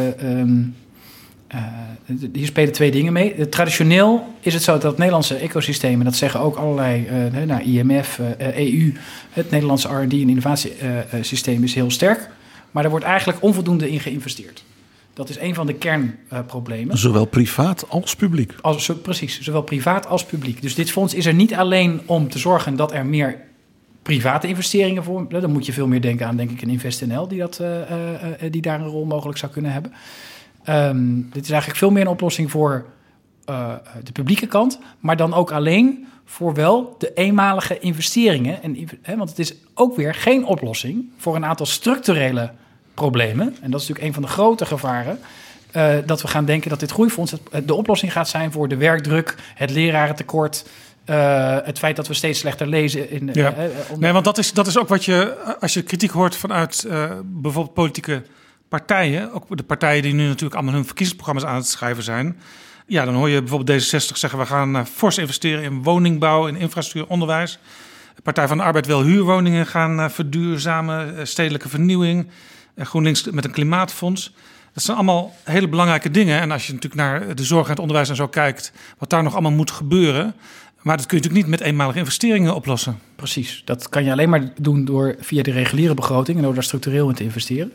hier spelen twee dingen mee. Traditioneel is het zo dat het Nederlandse ecosysteem, en dat zeggen ook allerlei, IMF, EU, het Nederlandse R&D en innovatiesysteem is heel sterk. Maar er wordt eigenlijk onvoldoende in geïnvesteerd. Dat is een van de kernproblemen. Zowel privaat als publiek. Precies, zowel privaat als publiek. Dus dit fonds is er niet alleen om te zorgen dat er meer private investeringen voor... Dan moet je veel meer denken aan, denk ik, een InvestNL die daar een rol mogelijk zou kunnen hebben. Dit is eigenlijk veel meer een oplossing voor de publieke kant, maar dan ook alleen voor wel de eenmalige investeringen. Want het is ook weer geen oplossing voor een aantal structurele problemen. En dat is natuurlijk een van de grote gevaren. Dat we gaan denken dat dit groeifonds de oplossing gaat zijn voor de werkdruk, het lerarentekort, het feit dat we steeds slechter lezen. Nee, want dat is ook wat je, als je kritiek hoort vanuit bijvoorbeeld politieke partijen, ook de partijen die nu natuurlijk allemaal hun verkiezingsprogramma's aan het schrijven zijn. Ja, dan hoor je bijvoorbeeld D66 zeggen, we gaan fors investeren in woningbouw, in infrastructuur, onderwijs. De Partij van de Arbeid wil huurwoningen gaan verduurzamen, stedelijke vernieuwing, GroenLinks met een klimaatfonds. Dat zijn allemaal hele belangrijke dingen. En als je natuurlijk naar de zorg en het onderwijs en zo kijkt, wat daar nog allemaal moet gebeuren. Maar dat kun je natuurlijk niet met eenmalige investeringen oplossen. Precies, dat kan je alleen maar doen door via de reguliere begroting en door daar structureel in te investeren.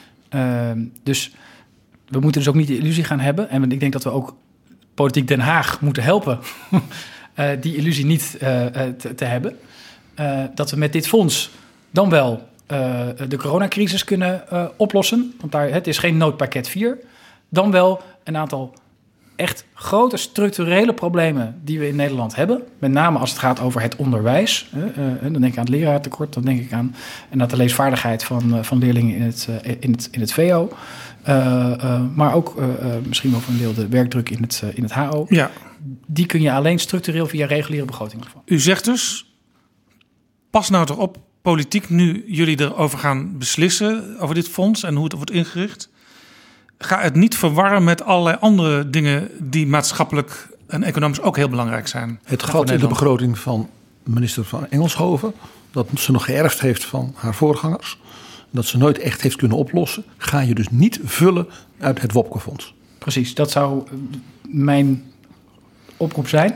Dus we moeten dus ook niet de illusie gaan hebben. En ik denk dat we ook politiek Den Haag moeten helpen die illusie niet te hebben. Dat we met dit fonds dan wel de coronacrisis kunnen oplossen. Want het is geen noodpakket 4. Dan wel een aantal echt grote structurele problemen die we in Nederland hebben. Met name als het gaat over het onderwijs. Dan denk ik aan het lerarentekort. Dan denk ik aan de leesvaardigheid van leerlingen in het VO. Maar ook misschien wel voor een deel de werkdruk in het HO. Ja. Die kun je alleen structureel via reguliere begroting opvangen. U zegt dus, pas nou toch op, politiek, nu jullie erover gaan beslissen, over dit fonds en hoe het wordt ingericht. Ga het niet verwarren met allerlei andere dingen die maatschappelijk en economisch ook heel belangrijk zijn. Het gat in de begroting van minister van Engelshoven, dat ze nog geërfd heeft van haar voorgangers, dat ze nooit echt heeft kunnen oplossen, ga je dus niet vullen uit het Wopke-fonds. Precies, dat zou mijn oproep zijn.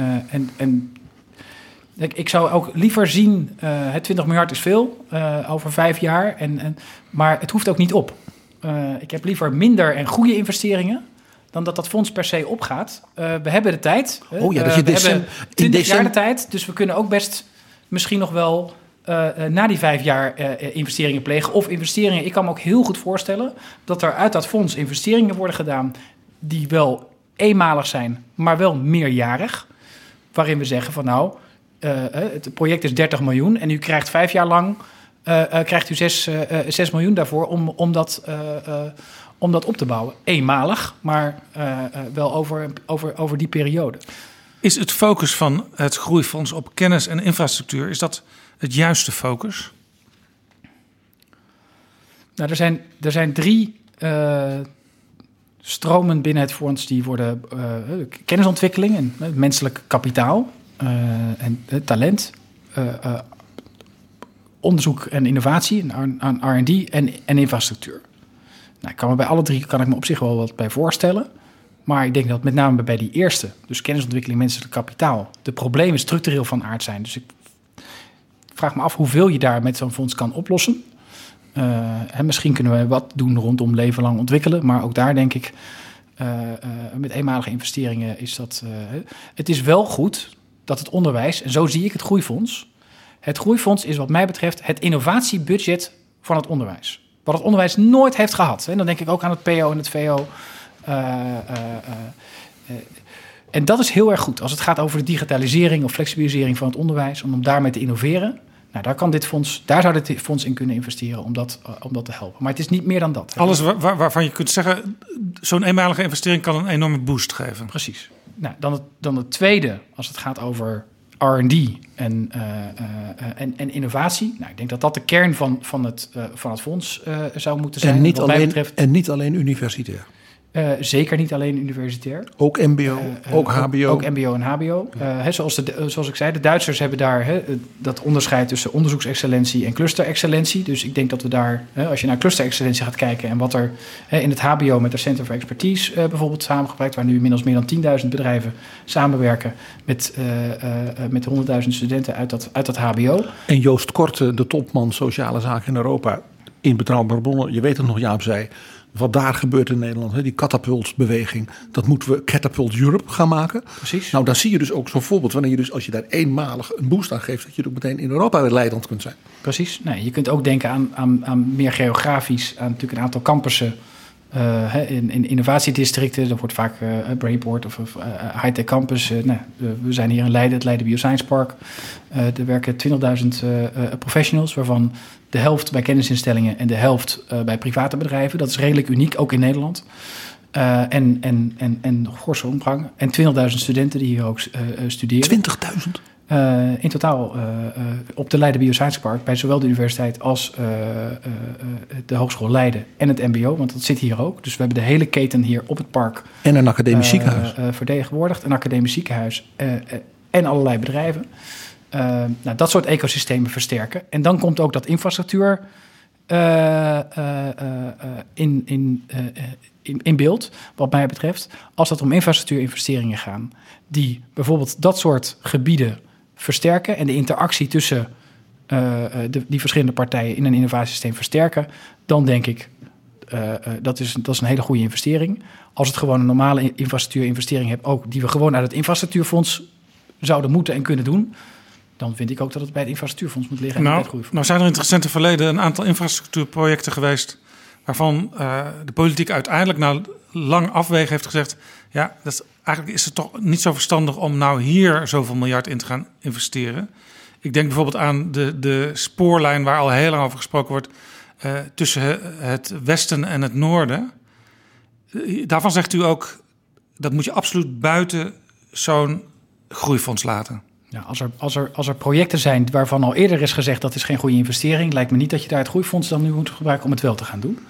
Ik zou ook liever zien, het 20 miljard is veel over 5 jaar, maar het hoeft ook niet op. Ik heb liever minder en goede investeringen dan dat fonds per se opgaat. We hebben de tijd. We hebben 20 jaar de tijd, dus we kunnen ook best misschien nog wel na die 5 jaar investeringen plegen. Of investeringen, ik kan me ook heel goed voorstellen dat er uit dat fonds investeringen worden gedaan die wel eenmalig zijn, maar wel meerjarig. Waarin we zeggen van nou, het project is 30 miljoen en u krijgt 5 jaar lang krijgt u 6 miljoen daarvoor om dat op te bouwen. Eenmalig, maar wel over die periode. Is het focus van het groeifonds op kennis en infrastructuur, is dat het juiste focus? Nou, er zijn 3 stromen binnen het fonds die worden kennisontwikkeling en menselijk kapitaal en talent, onderzoek en innovatie aan R&D en infrastructuur. Nou, ik kan me bij alle 3 op zich wel wat bij voorstellen. Maar ik denk dat met name bij die eerste, dus kennisontwikkeling, menselijk kapitaal, de problemen structureel van aard zijn. Dus ik vraag me af hoeveel je daar met zo'n fonds kan oplossen. En misschien kunnen we wat doen rondom leven lang ontwikkelen. Maar ook daar denk ik, met eenmalige investeringen is dat... Het is wel goed dat het onderwijs, en zo zie ik het groeifonds, Het groeifonds is wat mij betreft het innovatiebudget van het onderwijs. Wat het onderwijs nooit heeft gehad. En dan denk ik ook aan het PO en het VO. En dat is heel erg goed als het gaat over de digitalisering of flexibilisering van het onderwijs, om daarmee te innoveren. Nou, daar zou dit fonds in kunnen investeren om dat te helpen. Maar het is niet meer dan dat. Alles waarvan je kunt zeggen, zo'n eenmalige investering kan een enorme boost geven. Precies. Nou, dan het tweede, als het gaat over R&D en innovatie. Nou, ik denk dat de kern van het fonds zou moeten zijn. En niet alleen universitair. Zeker niet alleen universitair. Ook mbo, ook hbo. Ook mbo en hbo. Zoals ik zei, de Duitsers hebben daar dat onderscheid tussen onderzoeksexcellentie en clusterexcellentie. Dus ik denk dat we daar, als je naar clusterexcellentie gaat kijken en wat er in het hbo met de Center for Expertise bijvoorbeeld samengewerkt, waar nu inmiddels meer dan 10.000 bedrijven samenwerken met 100.000 studenten uit dat hbo. En Joost Korte, de topman sociale zaken in Europa, in Betrouwbare Bronnen, je weet het nog, Jaap zei, wat daar gebeurt in Nederland, die catapultbeweging, dat moeten we Catapult Europe gaan maken. Precies. Nou, dan zie je dus ook zo'n voorbeeld, wanneer je dus, als je daar eenmalig een boost aan geeft, dat je ook meteen in Europa weer leidend kunt zijn. Precies. Nee, je kunt ook denken aan meer geografisch, aan natuurlijk een aantal campussen in innovatiedistricten. Dat wordt vaak Brainport of High-Tech Campus. We zijn hier in Leiden, het Leiden Bioscience Park. Er werken 20.000 professionals, waarvan de helft bij kennisinstellingen en de helft bij private bedrijven. Dat is redelijk uniek, ook in Nederland. En forse omvang. En 20.000 studenten die hier ook studeren. 20.000? In totaal op de Leiden Bioscience Park, bij zowel de universiteit als de Hogeschool Leiden en het mbo, want dat zit hier ook. Dus we hebben de hele keten hier op het park. En een academisch ziekenhuis. Vertegenwoordigd, een academisch ziekenhuis en allerlei bedrijven. Dat soort ecosystemen versterken. En dan komt ook dat infrastructuur in beeld, wat mij betreft. Als het om infrastructuurinvesteringen gaan, die bijvoorbeeld dat soort gebieden versterken en de interactie tussen die verschillende partijen in een innovatiesysteem versterken, dan denk ik, dat is een hele goede investering. Als het gewoon een normale infrastructuurinvestering hebt, ook die we gewoon uit het infrastructuurfonds zouden moeten en kunnen doen, dan vind ik ook dat het bij het infrastructuurfonds moet liggen. Nou zijn er in het recente verleden een aantal infrastructuurprojecten geweest waarvan de politiek uiteindelijk na lang afwegen heeft gezegd, ja, eigenlijk is het toch niet zo verstandig om nou hier zoveel miljard in te gaan investeren. Ik denk bijvoorbeeld aan de spoorlijn waar al heel lang over gesproken wordt tussen het westen en het noorden. Daarvan zegt u ook, dat moet je absoluut buiten zo'n groeifonds laten. Ja, als er projecten zijn waarvan al eerder is gezegd dat is geen goede investering, lijkt me niet dat je daar het groeifonds dan nu moet gebruiken om het wel te gaan doen.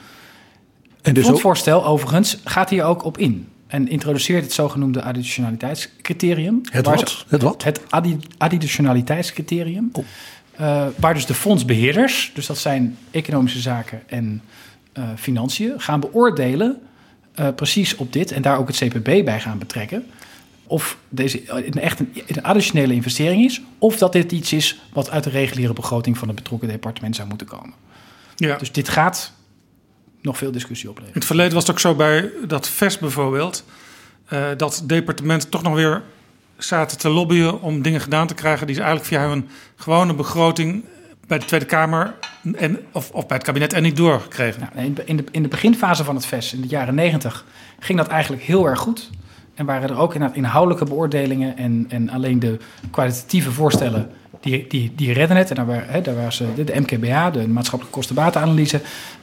En dus het fondsvoorstel overigens gaat hier ook op in en introduceert het zogenoemde additionaliteitscriterium. Het wat? Het additionaliteitscriterium. Waar dus de fondsbeheerders, dus dat zijn economische zaken en financiën, gaan beoordelen precies op dit en daar ook het CPB bij gaan betrekken. Of deze echt een additionele investering is, of dat dit iets is wat uit de reguliere begroting van het betrokken departement zou moeten komen. Ja. Dus dit gaat nog veel discussie opleveren. In het verleden was het ook zo bij dat VES bijvoorbeeld, dat departementen toch nog weer zaten te lobbyen om dingen gedaan te krijgen die ze eigenlijk via hun gewone begroting bij de Tweede Kamer of bij het kabinet en niet doorgekregen. Nou, in de beginfase van het VES, in de jaren 90, ging dat eigenlijk heel erg goed. En waren er ook inhoudelijke beoordelingen en alleen de kwalitatieve voorstellen die redden het. En daar was de MKBA, de maatschappelijke kostenbatenanalyse,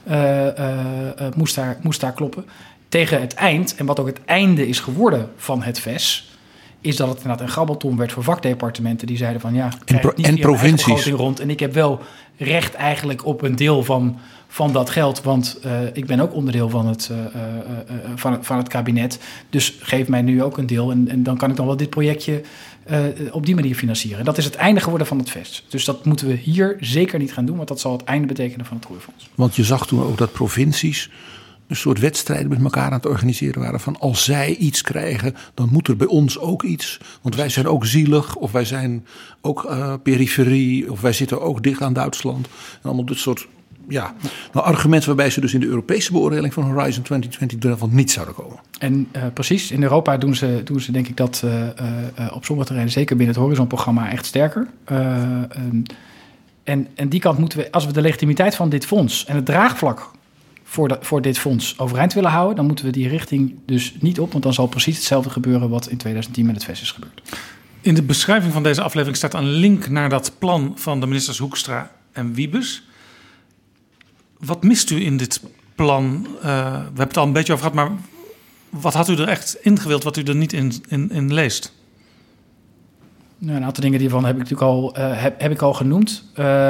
moest daar kloppen. Tegen het eind, en wat ook het einde is geworden van het VES, is dat het inderdaad een grabbelton werd voor vakdepartementen die zeiden van ja, en provincies rond. En ik heb wel recht eigenlijk op een deel van dat geld, want ik ben ook onderdeel van het kabinet. Dus geef mij nu ook een deel en dan kan ik dan wel dit projectje op die manier financieren. Dat is het einde geworden van het VES. Dus dat moeten we hier zeker niet gaan doen, want dat zal het einde betekenen van het groeifonds. Want je zag toen ook dat provincies een soort wedstrijden met elkaar aan het organiseren waren van als zij iets krijgen, dan moet er bij ons ook iets. Want wij zijn ook zielig of wij zijn ook periferie of wij zitten ook dicht aan Duitsland. En allemaal dit soort argumenten waarbij ze dus in de Europese beoordeling van Horizon 2020 van niet zouden komen. En precies, in Europa doen ze denk ik dat op sommige terreinen, zeker binnen het Horizon-programma, echt sterker. En die kant moeten we, als we de legitimiteit van dit fonds en het draagvlak voor dit fonds overeind willen houden, dan moeten we die richting dus niet op, want dan zal precies hetzelfde gebeuren wat in 2010 met het VES is gebeurd. In de beschrijving van deze aflevering staat een link naar dat plan van de ministers Hoekstra en Wiebes. Wat mist u in dit plan? We hebben het al een beetje over gehad, maar wat had u er echt ingewild wat u er niet in leest? Nou, een aantal dingen hiervan heb ik natuurlijk al, heb ik al genoemd.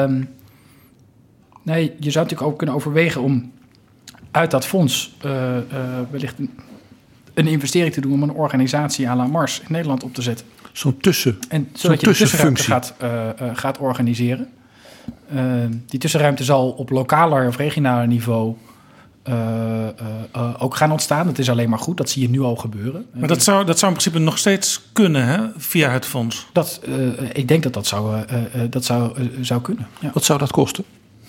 Nee, je zou natuurlijk ook kunnen overwegen om uit dat fonds wellicht een investering te doen om een organisatie à la Mars in Nederland op te zetten. Zodat je de tussenruimte gaat organiseren. Die tussenruimte zal op lokaler of regionaler niveau ook gaan ontstaan. Dat is alleen maar goed, dat zie je nu al gebeuren. Maar dat zou in principe nog steeds kunnen, hè, via het fonds? Ik denk dat zou kunnen. Ja. Wat zou dat kosten?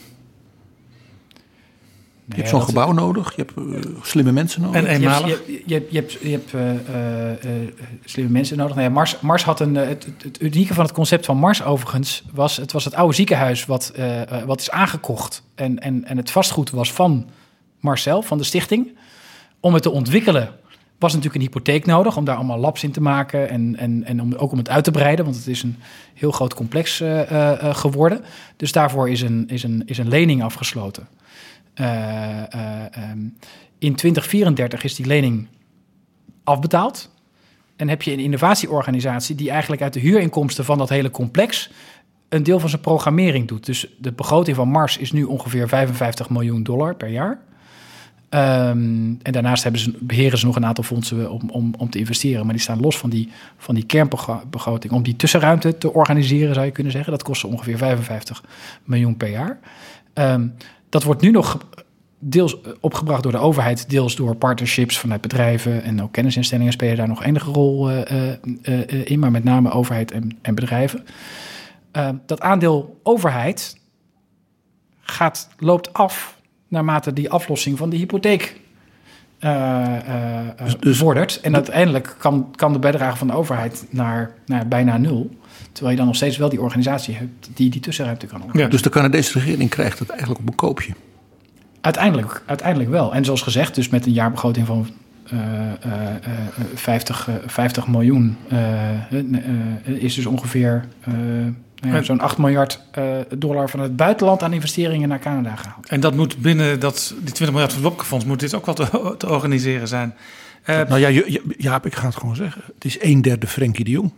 Je hebt zo'n gebouw nodig, je hebt slimme mensen nodig. En eenmalig? Je hebt slimme mensen nodig. Nou ja, Mars had het unieke van het concept van Mars overigens was het oude ziekenhuis wat is aangekocht. En het vastgoed was van Mars zelf, van de stichting. Om het te ontwikkelen was natuurlijk een hypotheek nodig om daar allemaal labs in te maken en ook om het uit te breiden, want het is een heel groot complex geworden. Dus daarvoor is een lening afgesloten. In 2034 is die lening afbetaald. En heb je een innovatieorganisatie die eigenlijk uit de huurinkomsten van dat hele complex een deel van zijn programmering doet. Dus de begroting van Mars is nu ongeveer $55 miljoen per jaar. En daarnaast beheren ze nog een aantal fondsen om te investeren. Maar die staan los van die kernbegroting. Om die tussenruimte te organiseren, zou je kunnen zeggen. Dat kost ze ongeveer $55 miljoen per jaar. Dat wordt nu nog deels opgebracht door de overheid, deels door partnerships vanuit bedrijven en ook kennisinstellingen spelen daar nog enige rol in, maar met name overheid en bedrijven. Dat aandeel overheid loopt af naarmate die aflossing van de hypotheek vordert. En uiteindelijk kan de bijdrage van de overheid naar bijna nul. Terwijl je dan nog steeds wel die organisatie hebt die tussenruimte kan organiseren. Ja, dus de Canadese regering krijgt het eigenlijk op een koopje. Uiteindelijk wel. En zoals gezegd, dus met een jaarbegroting van 50 miljoen is dus ongeveer zo'n $8 miljard van het buitenland aan investeringen naar Canada gehaald. En dat moet binnen die 20 miljard van het Wopke-fonds moet dit ook wel te organiseren zijn. Nou ja, Jaap, ik ga het gewoon zeggen. Het is 1/3 Frenkie de Jong.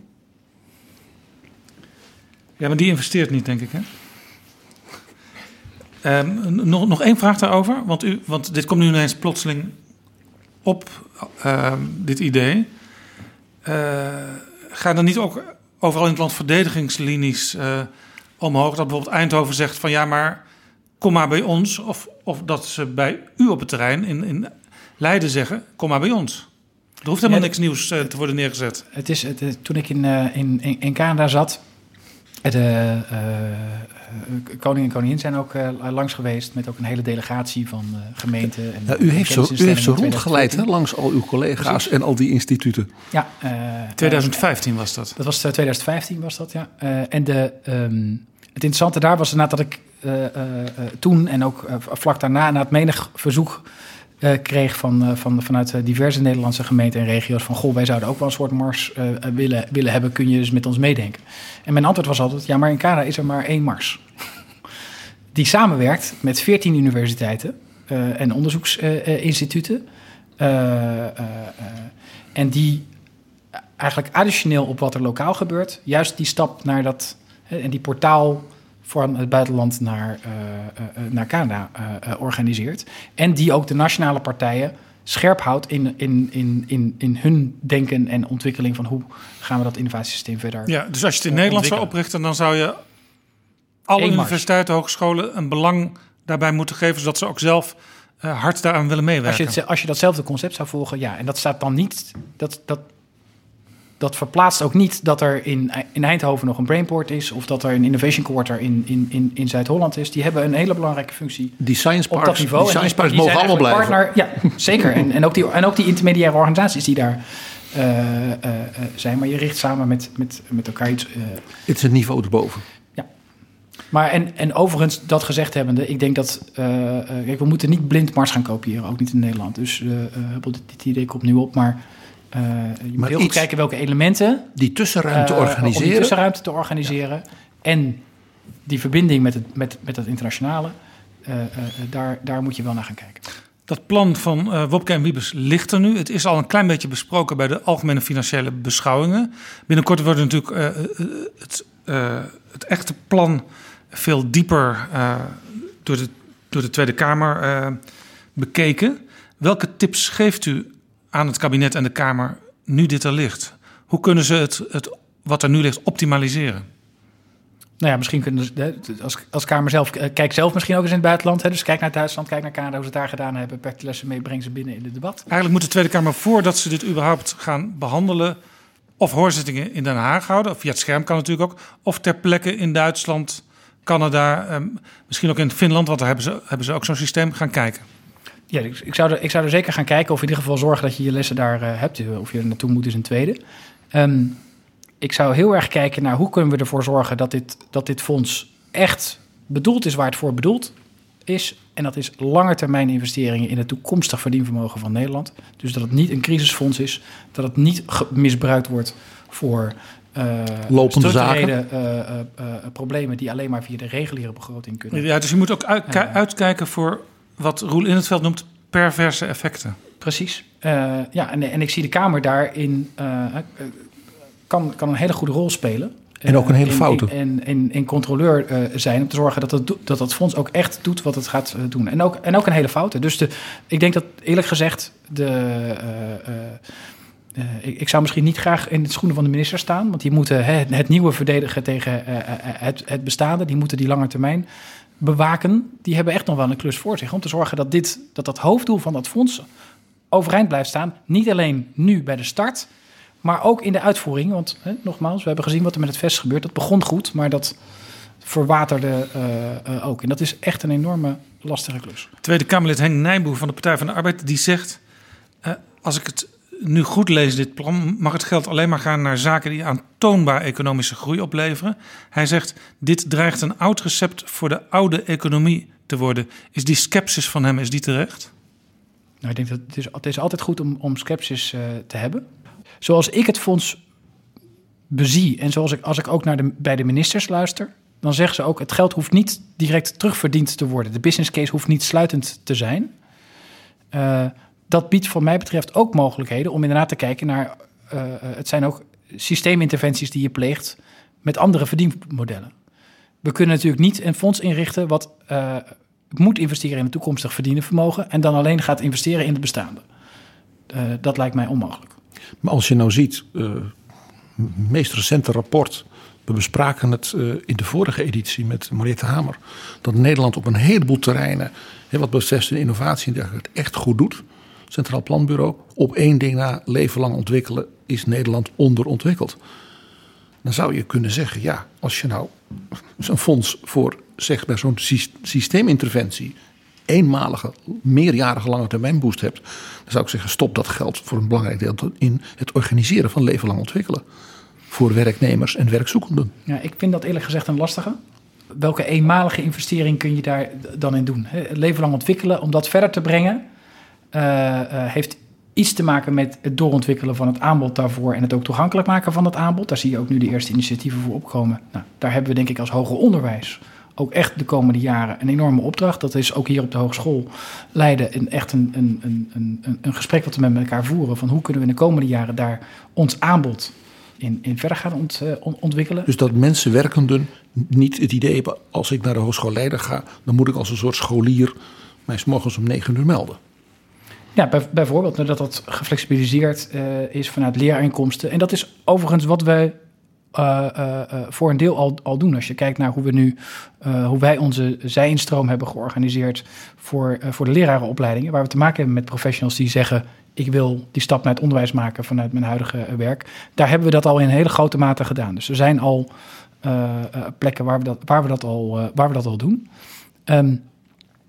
Ja, maar die investeert niet, denk ik, hè? Nog één vraag daarover. Want dit komt nu ineens plotseling op, dit idee. Gaan er niet ook overal in het land verdedigingslinies omhoog? Dat bijvoorbeeld Eindhoven zegt van ja, maar kom maar bij ons. Of dat ze bij u op het terrein in Leiden zeggen, kom maar bij ons. Er hoeft helemaal niks nieuws te worden neergezet. Toen ik in Canada zat, de koning en koningin zijn ook langs geweest met ook een hele delegatie van gemeenten. En u heeft ze rondgeleid langs al uw collega's. Precies. En al die instituten. Ja, 2015 was dat. Dat was 2015 was dat, ja. En het interessante daar was inderdaad dat ik toen en ook vlak daarna na het menig verzoek kreeg vanuit diverse Nederlandse gemeenten en regio's van goh, wij zouden ook wel een soort Mars willen hebben, kun je dus met ons meedenken? En mijn antwoord was altijd, ja, maar in Canada is er maar 1 Mars. Die samenwerkt met 14 universiteiten en onderzoeksinstituten. En die eigenlijk additioneel op wat er lokaal gebeurt, juist die stap naar dat en die portaal van het buitenland naar Canada organiseert. En die ook de nationale partijen scherp houdt in hun denken en ontwikkeling van hoe gaan we dat innovatiesysteem verder. Ja, dus als je het in Nederland zou oprichten, dan zou je alle universiteiten, hogescholen een belang daarbij moeten geven, zodat ze ook zelf hard daaraan willen meewerken. Als je datzelfde concept zou volgen, ja, en dat staat dan niet. Dat verplaatst ook niet dat er in Eindhoven nog een Brainport is, of dat er een Innovation Quarter in Zuid-Holland is. Die hebben een hele belangrijke functie. Die science op parks, dat niveau. Die science parks mogen allemaal blijven. Partner, ja, zeker. En ook die intermediaire organisaties die daar zijn. Maar je richt samen met elkaar iets. Het is het niveau erboven. Ja. Maar en overigens, dat gezegd hebbende, ik denk dat kijk, we moeten niet blind Mars gaan kopiëren, ook niet in Nederland. Dus dit idee komt nu op, maar je moet heel goed kijken welke elementen die tussenruimte organiseren. Om die tussenruimte te organiseren en die verbinding met het internationale, daar moet je wel naar gaan kijken. Dat plan van Wopke en Wiebes ligt er nu. Het is al een klein beetje besproken bij de algemene financiële beschouwingen. Binnenkort wordt natuurlijk het echte plan veel dieper door de Tweede Kamer bekeken. Welke tips geeft u aan het kabinet en de Kamer nu dit er ligt? Hoe kunnen ze het wat er nu ligt optimaliseren? Nou ja, misschien kunnen ze als Kamer zelf... Kijk zelf misschien ook eens in het buitenland. Hè? Dus kijk naar Duitsland, kijk naar Canada, hoe ze het daar gedaan hebben. Per lessen mee, breng ze binnen in het debat. Eigenlijk moet de Tweede Kamer, voordat ze dit überhaupt gaan behandelen, of hoorzittingen in Den Haag houden, of via het scherm kan natuurlijk ook, of ter plekke in Duitsland, Canada, misschien ook in Finland, want daar hebben ze ook zo'n systeem, gaan kijken. Ja, ik zou er zeker gaan kijken, of in ieder geval zorgen dat je je lessen daar hebt, of je er naartoe moet is een tweede. Ik zou heel erg kijken naar hoe kunnen we ervoor zorgen dat dit fonds echt bedoeld is waar het voor bedoeld is. En dat is langetermijn investeringen in het toekomstig verdienvermogen van Nederland. Dus dat het niet een crisisfonds is, dat het niet misbruikt wordt voor lopende structurele problemen die alleen maar via de reguliere begroting kunnen. Ja, dus je moet ook uitkijken voor wat Roel in het veld noemt perverse effecten. Precies. En ik zie de Kamer daarin kan een hele goede rol spelen. En ook een hele foute. En controleur zijn om te zorgen dat fonds ook echt doet wat het gaat doen. En ook een hele foute. Dus ik denk dat eerlijk gezegd ik zou misschien niet graag in de schoenen van de minister staan. Want die moeten het nieuwe verdedigen tegen het bestaande. Die moeten die lange termijn bewaken. Die hebben echt nog wel een klus voor zich om te zorgen dat hoofddoel van dat fonds overeind blijft staan. Niet alleen nu bij de start, maar ook in de uitvoering. Want nogmaals, we hebben gezien wat er met het VES gebeurt. Dat begon goed, maar dat verwaterde ook. En dat is echt een enorme lastige klus. Tweede Kamerlid Henk Nijboer van de Partij van de Arbeid, die zegt, als ik het nu goed lees, dit plan, mag het geld alleen maar gaan naar zaken die aantoonbaar economische groei opleveren. Hij zegt, dit dreigt een oud recept voor de oude economie te worden. Is die scepsis van hem, is die terecht? Nou, ik denk dat het is altijd goed om scepsis te hebben. Zoals ik het fonds bezie en als ik ook bij de ministers luister, dan zeggen ze ook, het geld hoeft niet direct terugverdiend te worden. De business case hoeft niet sluitend te zijn. Dat biedt voor mij betreft ook mogelijkheden om inderdaad te kijken naar, het zijn ook systeeminterventies die je pleegt met andere verdienmodellen. We kunnen natuurlijk niet een fonds inrichten wat moet investeren in het toekomstig verdienen vermogen en dan alleen gaat investeren in het bestaande. Dat lijkt mij onmogelijk. Maar als je nou ziet, het meest recente rapport, we bespraken het in de vorige editie met Mariette Hamer, dat Nederland op een heleboel terreinen, wat betreft de innovatie, het echt goed doet. Centraal Planbureau, op één ding na, leven lang ontwikkelen, is Nederland onderontwikkeld. Dan zou je kunnen zeggen, ja, als je nou zo'n fonds voor, zeg bij zo'n systeeminterventie, eenmalige, meerjarige lange termijn boost hebt, dan zou ik zeggen, stop dat geld voor een belangrijk deel in het organiseren van leven lang ontwikkelen. Voor werknemers en werkzoekenden. Ja, ik vind dat eerlijk gezegd een lastige. Welke eenmalige investering kun je daar dan in doen? Leven lang ontwikkelen, om dat verder te brengen, heeft iets te maken met het doorontwikkelen van het aanbod daarvoor en het ook toegankelijk maken van het aanbod. Daar zie je ook nu de eerste initiatieven voor opkomen. Nou, daar hebben we denk ik als hoger onderwijs ook echt de komende jaren een enorme opdracht. Dat is ook hier op de Hogeschool Leiden echt een gesprek wat we met elkaar voeren van hoe kunnen we in de komende jaren daar ons aanbod in verder gaan ontwikkelen. Dus dat mensen werkenden niet het idee hebben, als ik naar de Hogeschool Leiden ga, dan moet ik als een soort scholier mij 's morgens om 9 uur melden. Ja, bijvoorbeeld dat geflexibiliseerd is vanuit leerinkomsten. En dat is overigens wat wij voor een deel al doen. Als je kijkt naar hoe wij onze zijinstroom hebben georganiseerd voor de lerarenopleidingen, waar we te maken hebben met professionals die zeggen, ik wil die stap naar het onderwijs maken vanuit mijn huidige werk. Daar hebben we dat al in hele grote mate gedaan. Dus er zijn al plekken waar we dat al doen.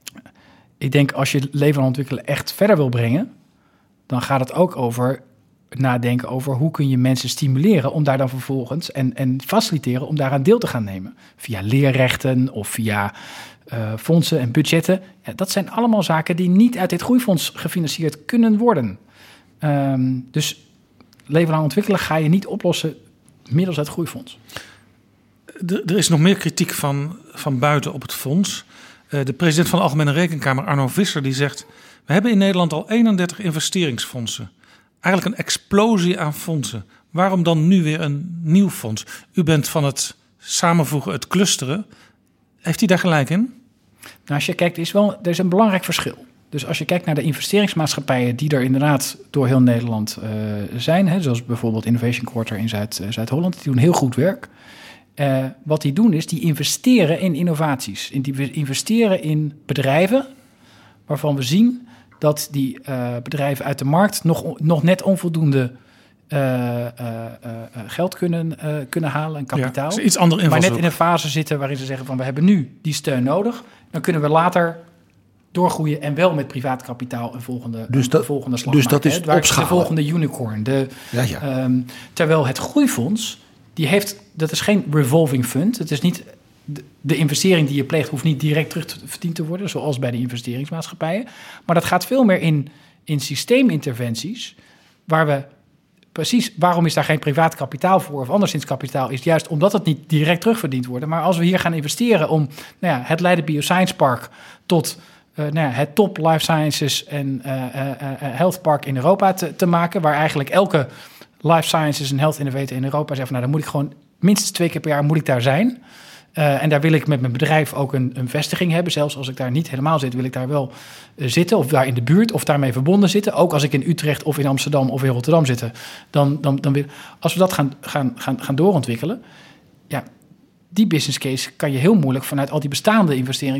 Ik denk als je leven aan ontwikkelen echt verder wil brengen, dan gaat het ook over nadenken over hoe kun je mensen stimuleren om daar dan vervolgens en faciliteren om daaraan deel te gaan nemen. Via leerrechten of via fondsen en budgetten. Ja, dat zijn allemaal zaken die niet uit dit groeifonds gefinancierd kunnen worden. Dus leven lang ontwikkelen ga je niet oplossen middels het groeifonds. Er is nog meer kritiek van buiten op het fonds. De president van de Algemene Rekenkamer, Arno Visser, die zegt: we hebben in Nederland al 31 investeringsfondsen. Eigenlijk een explosie aan fondsen. Waarom dan nu weer een nieuw fonds? U bent van het samenvoegen, het clusteren. Heeft hij daar gelijk in? Nou, als je kijkt, er is een belangrijk verschil. Dus als je kijkt naar de investeringsmaatschappijen die er inderdaad door heel Nederland zijn, hè, zoals bijvoorbeeld Innovation Quarter in Zuid-Holland, die doen heel goed werk. Wat die doen is, die investeren in innovaties. Die investeren in bedrijven waarvan we zien dat die bedrijven uit de markt nog net onvoldoende geld kunnen halen en kapitaal. Ja, iets andere maar net in een fase zitten waarin ze zeggen van we hebben nu die steun nodig. Dan kunnen we later doorgroeien en wel met privaat kapitaal een volgende slag dus maken. Dat is opschalen. De volgende unicorn. Terwijl het groeifonds, dat is geen revolving fund. Het is niet de investering die je pleegt hoeft niet direct terug verdiend te worden, zoals bij de investeringsmaatschappijen. Maar dat gaat veel meer in systeeminterventies, waar we precies, waarom is daar geen privaat kapitaal voor of anderszins kapitaal, is juist omdat het niet direct terugverdiend wordt. Maar als we hier gaan investeren om het Leiden Bioscience Park tot het top life sciences en health park in Europa te maken, waar eigenlijk elke life sciences en health innovator in Europa zegt van dan moet ik gewoon minstens 2 keer per jaar moet ik daar zijn. En daar wil ik met mijn bedrijf ook een vestiging hebben. Zelfs als ik daar niet helemaal zit, wil ik daar wel zitten. Of daar in de buurt, of daarmee verbonden zitten. Ook als ik in Utrecht of in Amsterdam of in Rotterdam zit. Dan wil, als we dat gaan doorontwikkelen, ja, die business case kan je heel moeilijk vanuit al die bestaande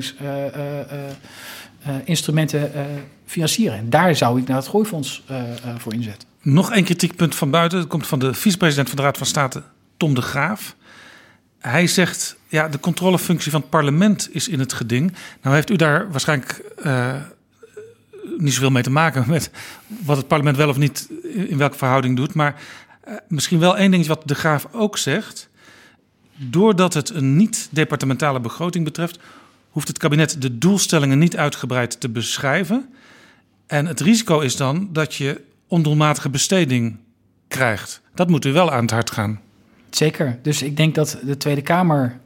investeringsinstrumenten financieren. En daar zou ik naar het groeifonds voor inzetten. Nog één kritiekpunt van buiten. Dat komt van de vicepresident van de Raad van State, Tom de Graaf. Hij zegt, ja, de controlefunctie van het parlement is in het geding. Nou heeft u daar waarschijnlijk niet zoveel mee te maken met wat het parlement wel of niet in welke verhouding doet. Maar misschien wel één ding wat de Graaf ook zegt. Doordat het een niet-departementale begroting betreft, hoeft het kabinet de doelstellingen niet uitgebreid te beschrijven. En het risico is dan dat je ondoelmatige besteding krijgt. Dat moet u wel aan het hart gaan. Zeker. Dus ik denk dat de Tweede Kamer,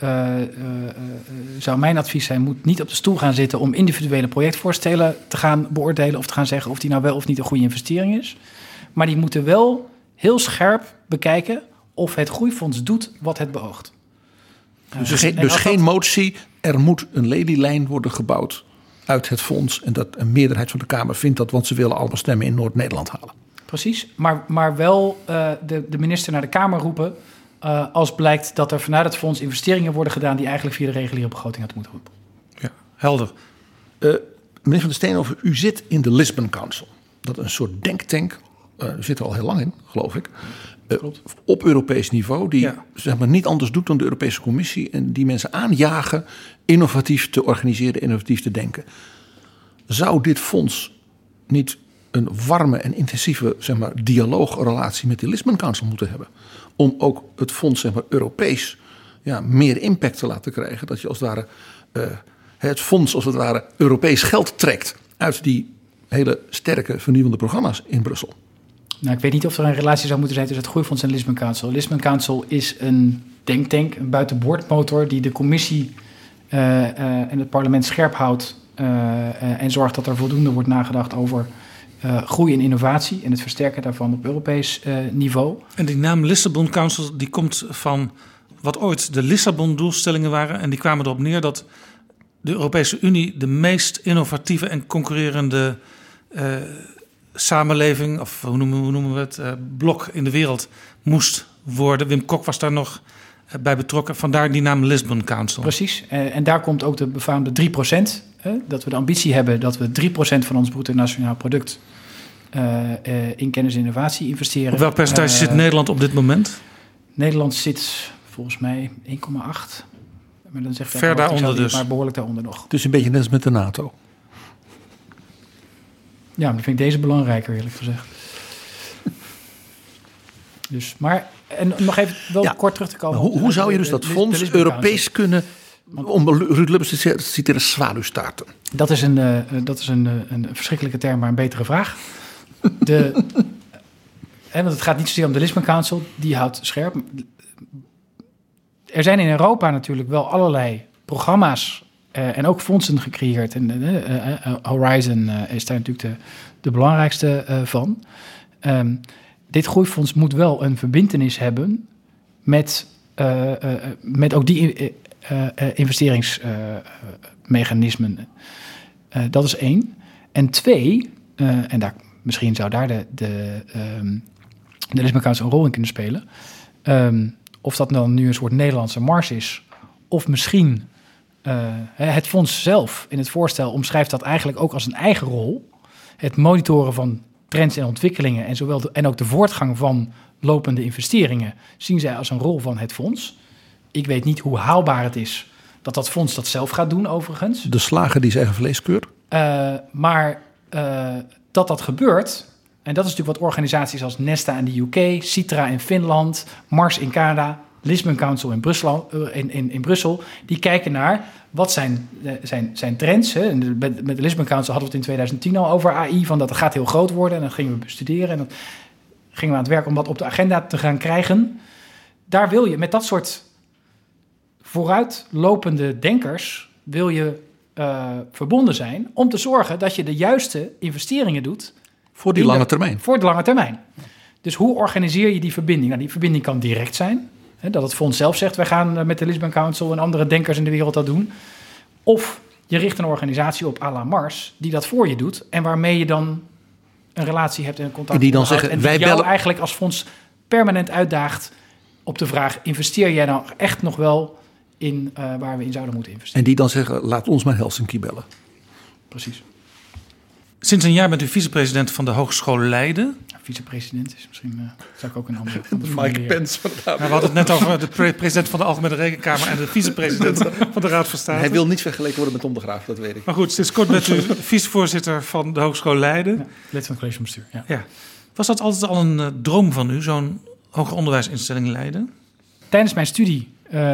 zou mijn advies zijn, moet niet op de stoel gaan zitten om individuele projectvoorstellen te gaan beoordelen of te gaan zeggen of die nou wel of niet een goede investering is. Maar die moeten wel heel scherp bekijken of het groeifonds doet wat het beoogt. Dus geen motie, er moet een lelielijn worden gebouwd uit het fonds. En dat een meerderheid van de Kamer vindt dat, want ze willen allemaal stemmen in Noord-Nederland halen. Precies, maar wel de minister naar de Kamer roepen als blijkt dat er vanuit het fonds investeringen worden gedaan die eigenlijk via de reguliere begroting hadden moeten roepen. Ja, helder. Meneer Van der Steenhoven, u zit in de Lisbon Council. Dat is een soort denktank, u zit er al heel lang in, geloof ik. Op Europees niveau, die zeg maar niet anders doet dan de Europese Commissie en die mensen aanjagen innovatief te organiseren, innovatief te denken. Zou dit fonds niet een warme en intensieve zeg maar, dialoogrelatie met de Lisbon Council moeten hebben? Om ook het fonds zeg maar, Europees meer impact te laten krijgen. Dat je als het ware het fonds als het ware Europees geld trekt uit die hele sterke vernieuwende programma's in Brussel. Nou, ik weet niet of er een relatie zou moeten zijn tussen het Groeifonds en de Lisbon Council. De Lisbon Council is een denktank, een buitenboordmotor die de commissie en het parlement scherp houdt en zorgt dat er voldoende wordt nagedacht over groei en innovatie en het versterken daarvan op Europees niveau. En die naam Lisbon Council die komt van wat ooit de Lissabon-doelstellingen waren. En die kwamen erop neer dat de Europese Unie de meest innovatieve en concurrerende samenleving, of hoe noemen we het, blok in de wereld moest worden. Wim Kok was daar nog bij betrokken. Vandaar die naam Lisbon Council. Precies. En daar komt ook de befaamde 3%. Dat we de ambitie hebben dat we 3% van ons bruto nationaal product in kennis en innovatie investeren. Op welk percentage zit Nederland op dit moment? Nederland zit volgens mij 1,8. Maar dan zeg ver daaronder dus. Maar behoorlijk daaronder nog. Dus een beetje net als met de NATO. Ja, maar dan vind ik deze belangrijker, eerlijk gezegd. Dus, maar en nog even wel kort terug te komen. Hoe zou je dus dat fonds Europees kunnen, om Ruud Lubbers te citeren, zwaluwstaarten? Dat is een verschrikkelijke term, maar een betere vraag. Want het gaat niet zozeer om de Lisbon Council, die houdt scherp. Er zijn in Europa natuurlijk wel allerlei programma's en ook fondsen gecreëerd. En Horizon is daar natuurlijk de belangrijkste van. Dit groeifonds moet wel een verbintenis hebben met ook die investeringsmechanismen. Dat is 1. En 2, en daar, misschien zou daar de Lisbon Council een rol in kunnen spelen. Of dat dan nu een soort Nederlandse mars is, of misschien het fonds zelf in het voorstel omschrijft dat eigenlijk ook als een eigen rol. Het monitoren van trends en ontwikkelingen en ook de voortgang van lopende investeringen zien zij als een rol van het fonds. Ik weet niet hoe haalbaar het is dat fonds dat zelf gaat doen overigens. De slager die zijn eigen vlees keurt. Maar dat gebeurt, en dat is natuurlijk wat organisaties als Nesta in de UK, Citra in Finland, Mars in Canada, Lisbon Council in Brussel, die kijken naar wat zijn trends. Hè. Met de Lisbon Council hadden we het in 2010 al over AI, van dat het gaat heel groot worden. En dat gingen we bestuderen en dan gingen we aan het werk om dat op de agenda te gaan krijgen. Daar wil je met dat soort vooruitlopende denkers wil je verbonden zijn om te zorgen dat je de juiste investeringen doet. Voor die lange termijn. Voor de lange termijn. Dus hoe organiseer je die verbinding? Nou, die verbinding kan direct zijn. Hè, dat het fonds zelf zegt, wij gaan met de Lisbon Council en andere denkers in de wereld dat doen. Of je richt een organisatie op à la Mars die dat voor je doet en waarmee je dan een relatie hebt en een contact. Die dan zeggen, en wij jou bellen eigenlijk als fonds permanent uitdaagt op de vraag, investeer jij nou echt nog wel in waar we in zouden moeten investeren? En die dan zeggen, laat ons maar Helsinki bellen. Precies. Sinds een jaar bent u vicepresident van de Hogeschool Leiden. Vicepresident is misschien, zou ik ook een andere Mike Pence van we hadden het net over de president van de Algemene Rekenkamer en de vicepresident van de Raad van State. Hij wil niet vergeleken worden met Tom de Graaf, dat weet ik. Maar goed, sinds kort bent u vicevoorzitter van de Hogeschool Leiden. Ja, lid van het college van bestuur. Ja. Ja. Was dat altijd al een droom van u, zo'n hoger onderwijsinstelling Leiden? Tijdens mijn studie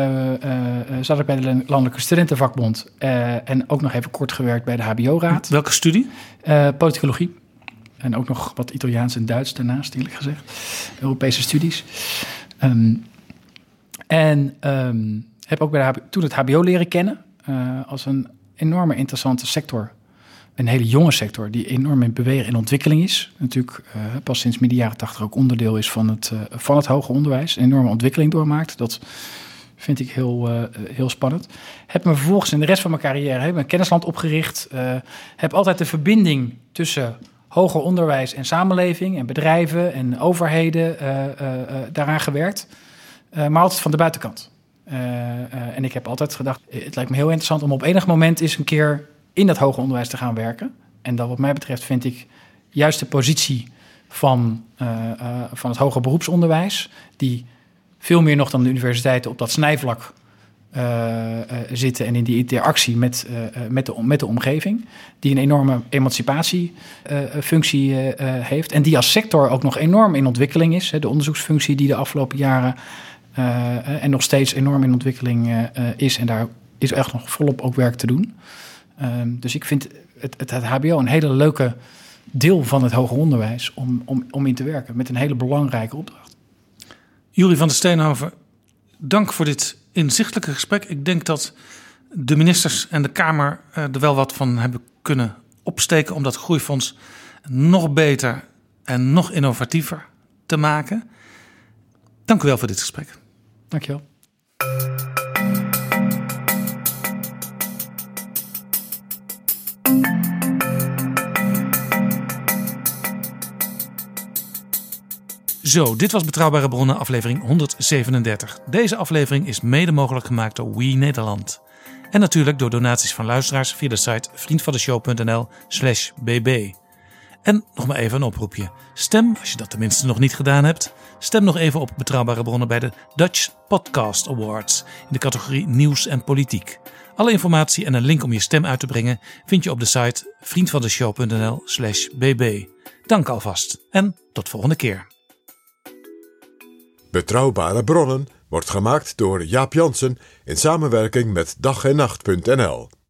zat ik bij de Landelijke Studentenvakbond en ook nog even kort gewerkt bij de HBO-raad. Welke studie? Politicologie. En ook nog wat Italiaans en Duits daarnaast, eerlijk gezegd. Europese studies. Heb ook toen het HBO leren kennen als een enorme interessante sector. Een hele jonge sector die enorm in beweging en ontwikkeling is. Natuurlijk pas sinds midden jaren 80 ook onderdeel is van het hoger onderwijs. Een enorme ontwikkeling doormaakt. Dat vind ik heel spannend. Heb me vervolgens in de rest van mijn carrière een kennisland opgericht. Heb altijd de verbinding tussen hoger onderwijs en samenleving en bedrijven en overheden daaraan gewerkt. Maar altijd van de buitenkant. En ik heb altijd gedacht, het lijkt me heel interessant om op enig moment eens een keer in dat hoger onderwijs te gaan werken. En dat wat mij betreft vind ik juist de positie van het hoger beroepsonderwijs, die veel meer nog dan de universiteiten op dat snijvlak zitten en in die interactie met de omgeving, die een enorme emancipatiefunctie heeft en die als sector ook nog enorm in ontwikkeling is. De onderzoeksfunctie die de afgelopen jaren en nog steeds enorm in ontwikkeling is en daar is echt nog volop ook werk te doen. Dus ik vind het HBO een hele leuke deel van het hoger onderwijs om in te werken met een hele belangrijke opdracht. Jurie van der Steenhoven, dank voor dit inzichtelijke gesprek. Ik denk dat de ministers en de Kamer er wel wat van hebben kunnen opsteken om dat groeifonds nog beter en nog innovatiever te maken. Dank u wel voor dit gesprek. Dank je wel. Zo, dit was Betrouwbare Bronnen, aflevering 137. Deze aflevering is mede mogelijk gemaakt door We Nederland. En natuurlijk door donaties van luisteraars via de site vriendvandeshow.nl/bb. En nog maar even een oproepje. Stem, als je dat tenminste nog niet gedaan hebt, stem nog even op Betrouwbare Bronnen bij de Dutch Podcast Awards in de categorie Nieuws en Politiek. Alle informatie en een link om je stem uit te brengen vind je op de site vriendvandeshow.nl/bb. Dank alvast en tot volgende keer. Betrouwbare bronnen wordt gemaakt door Jaap Jansen in samenwerking met dag-en-nacht.nl.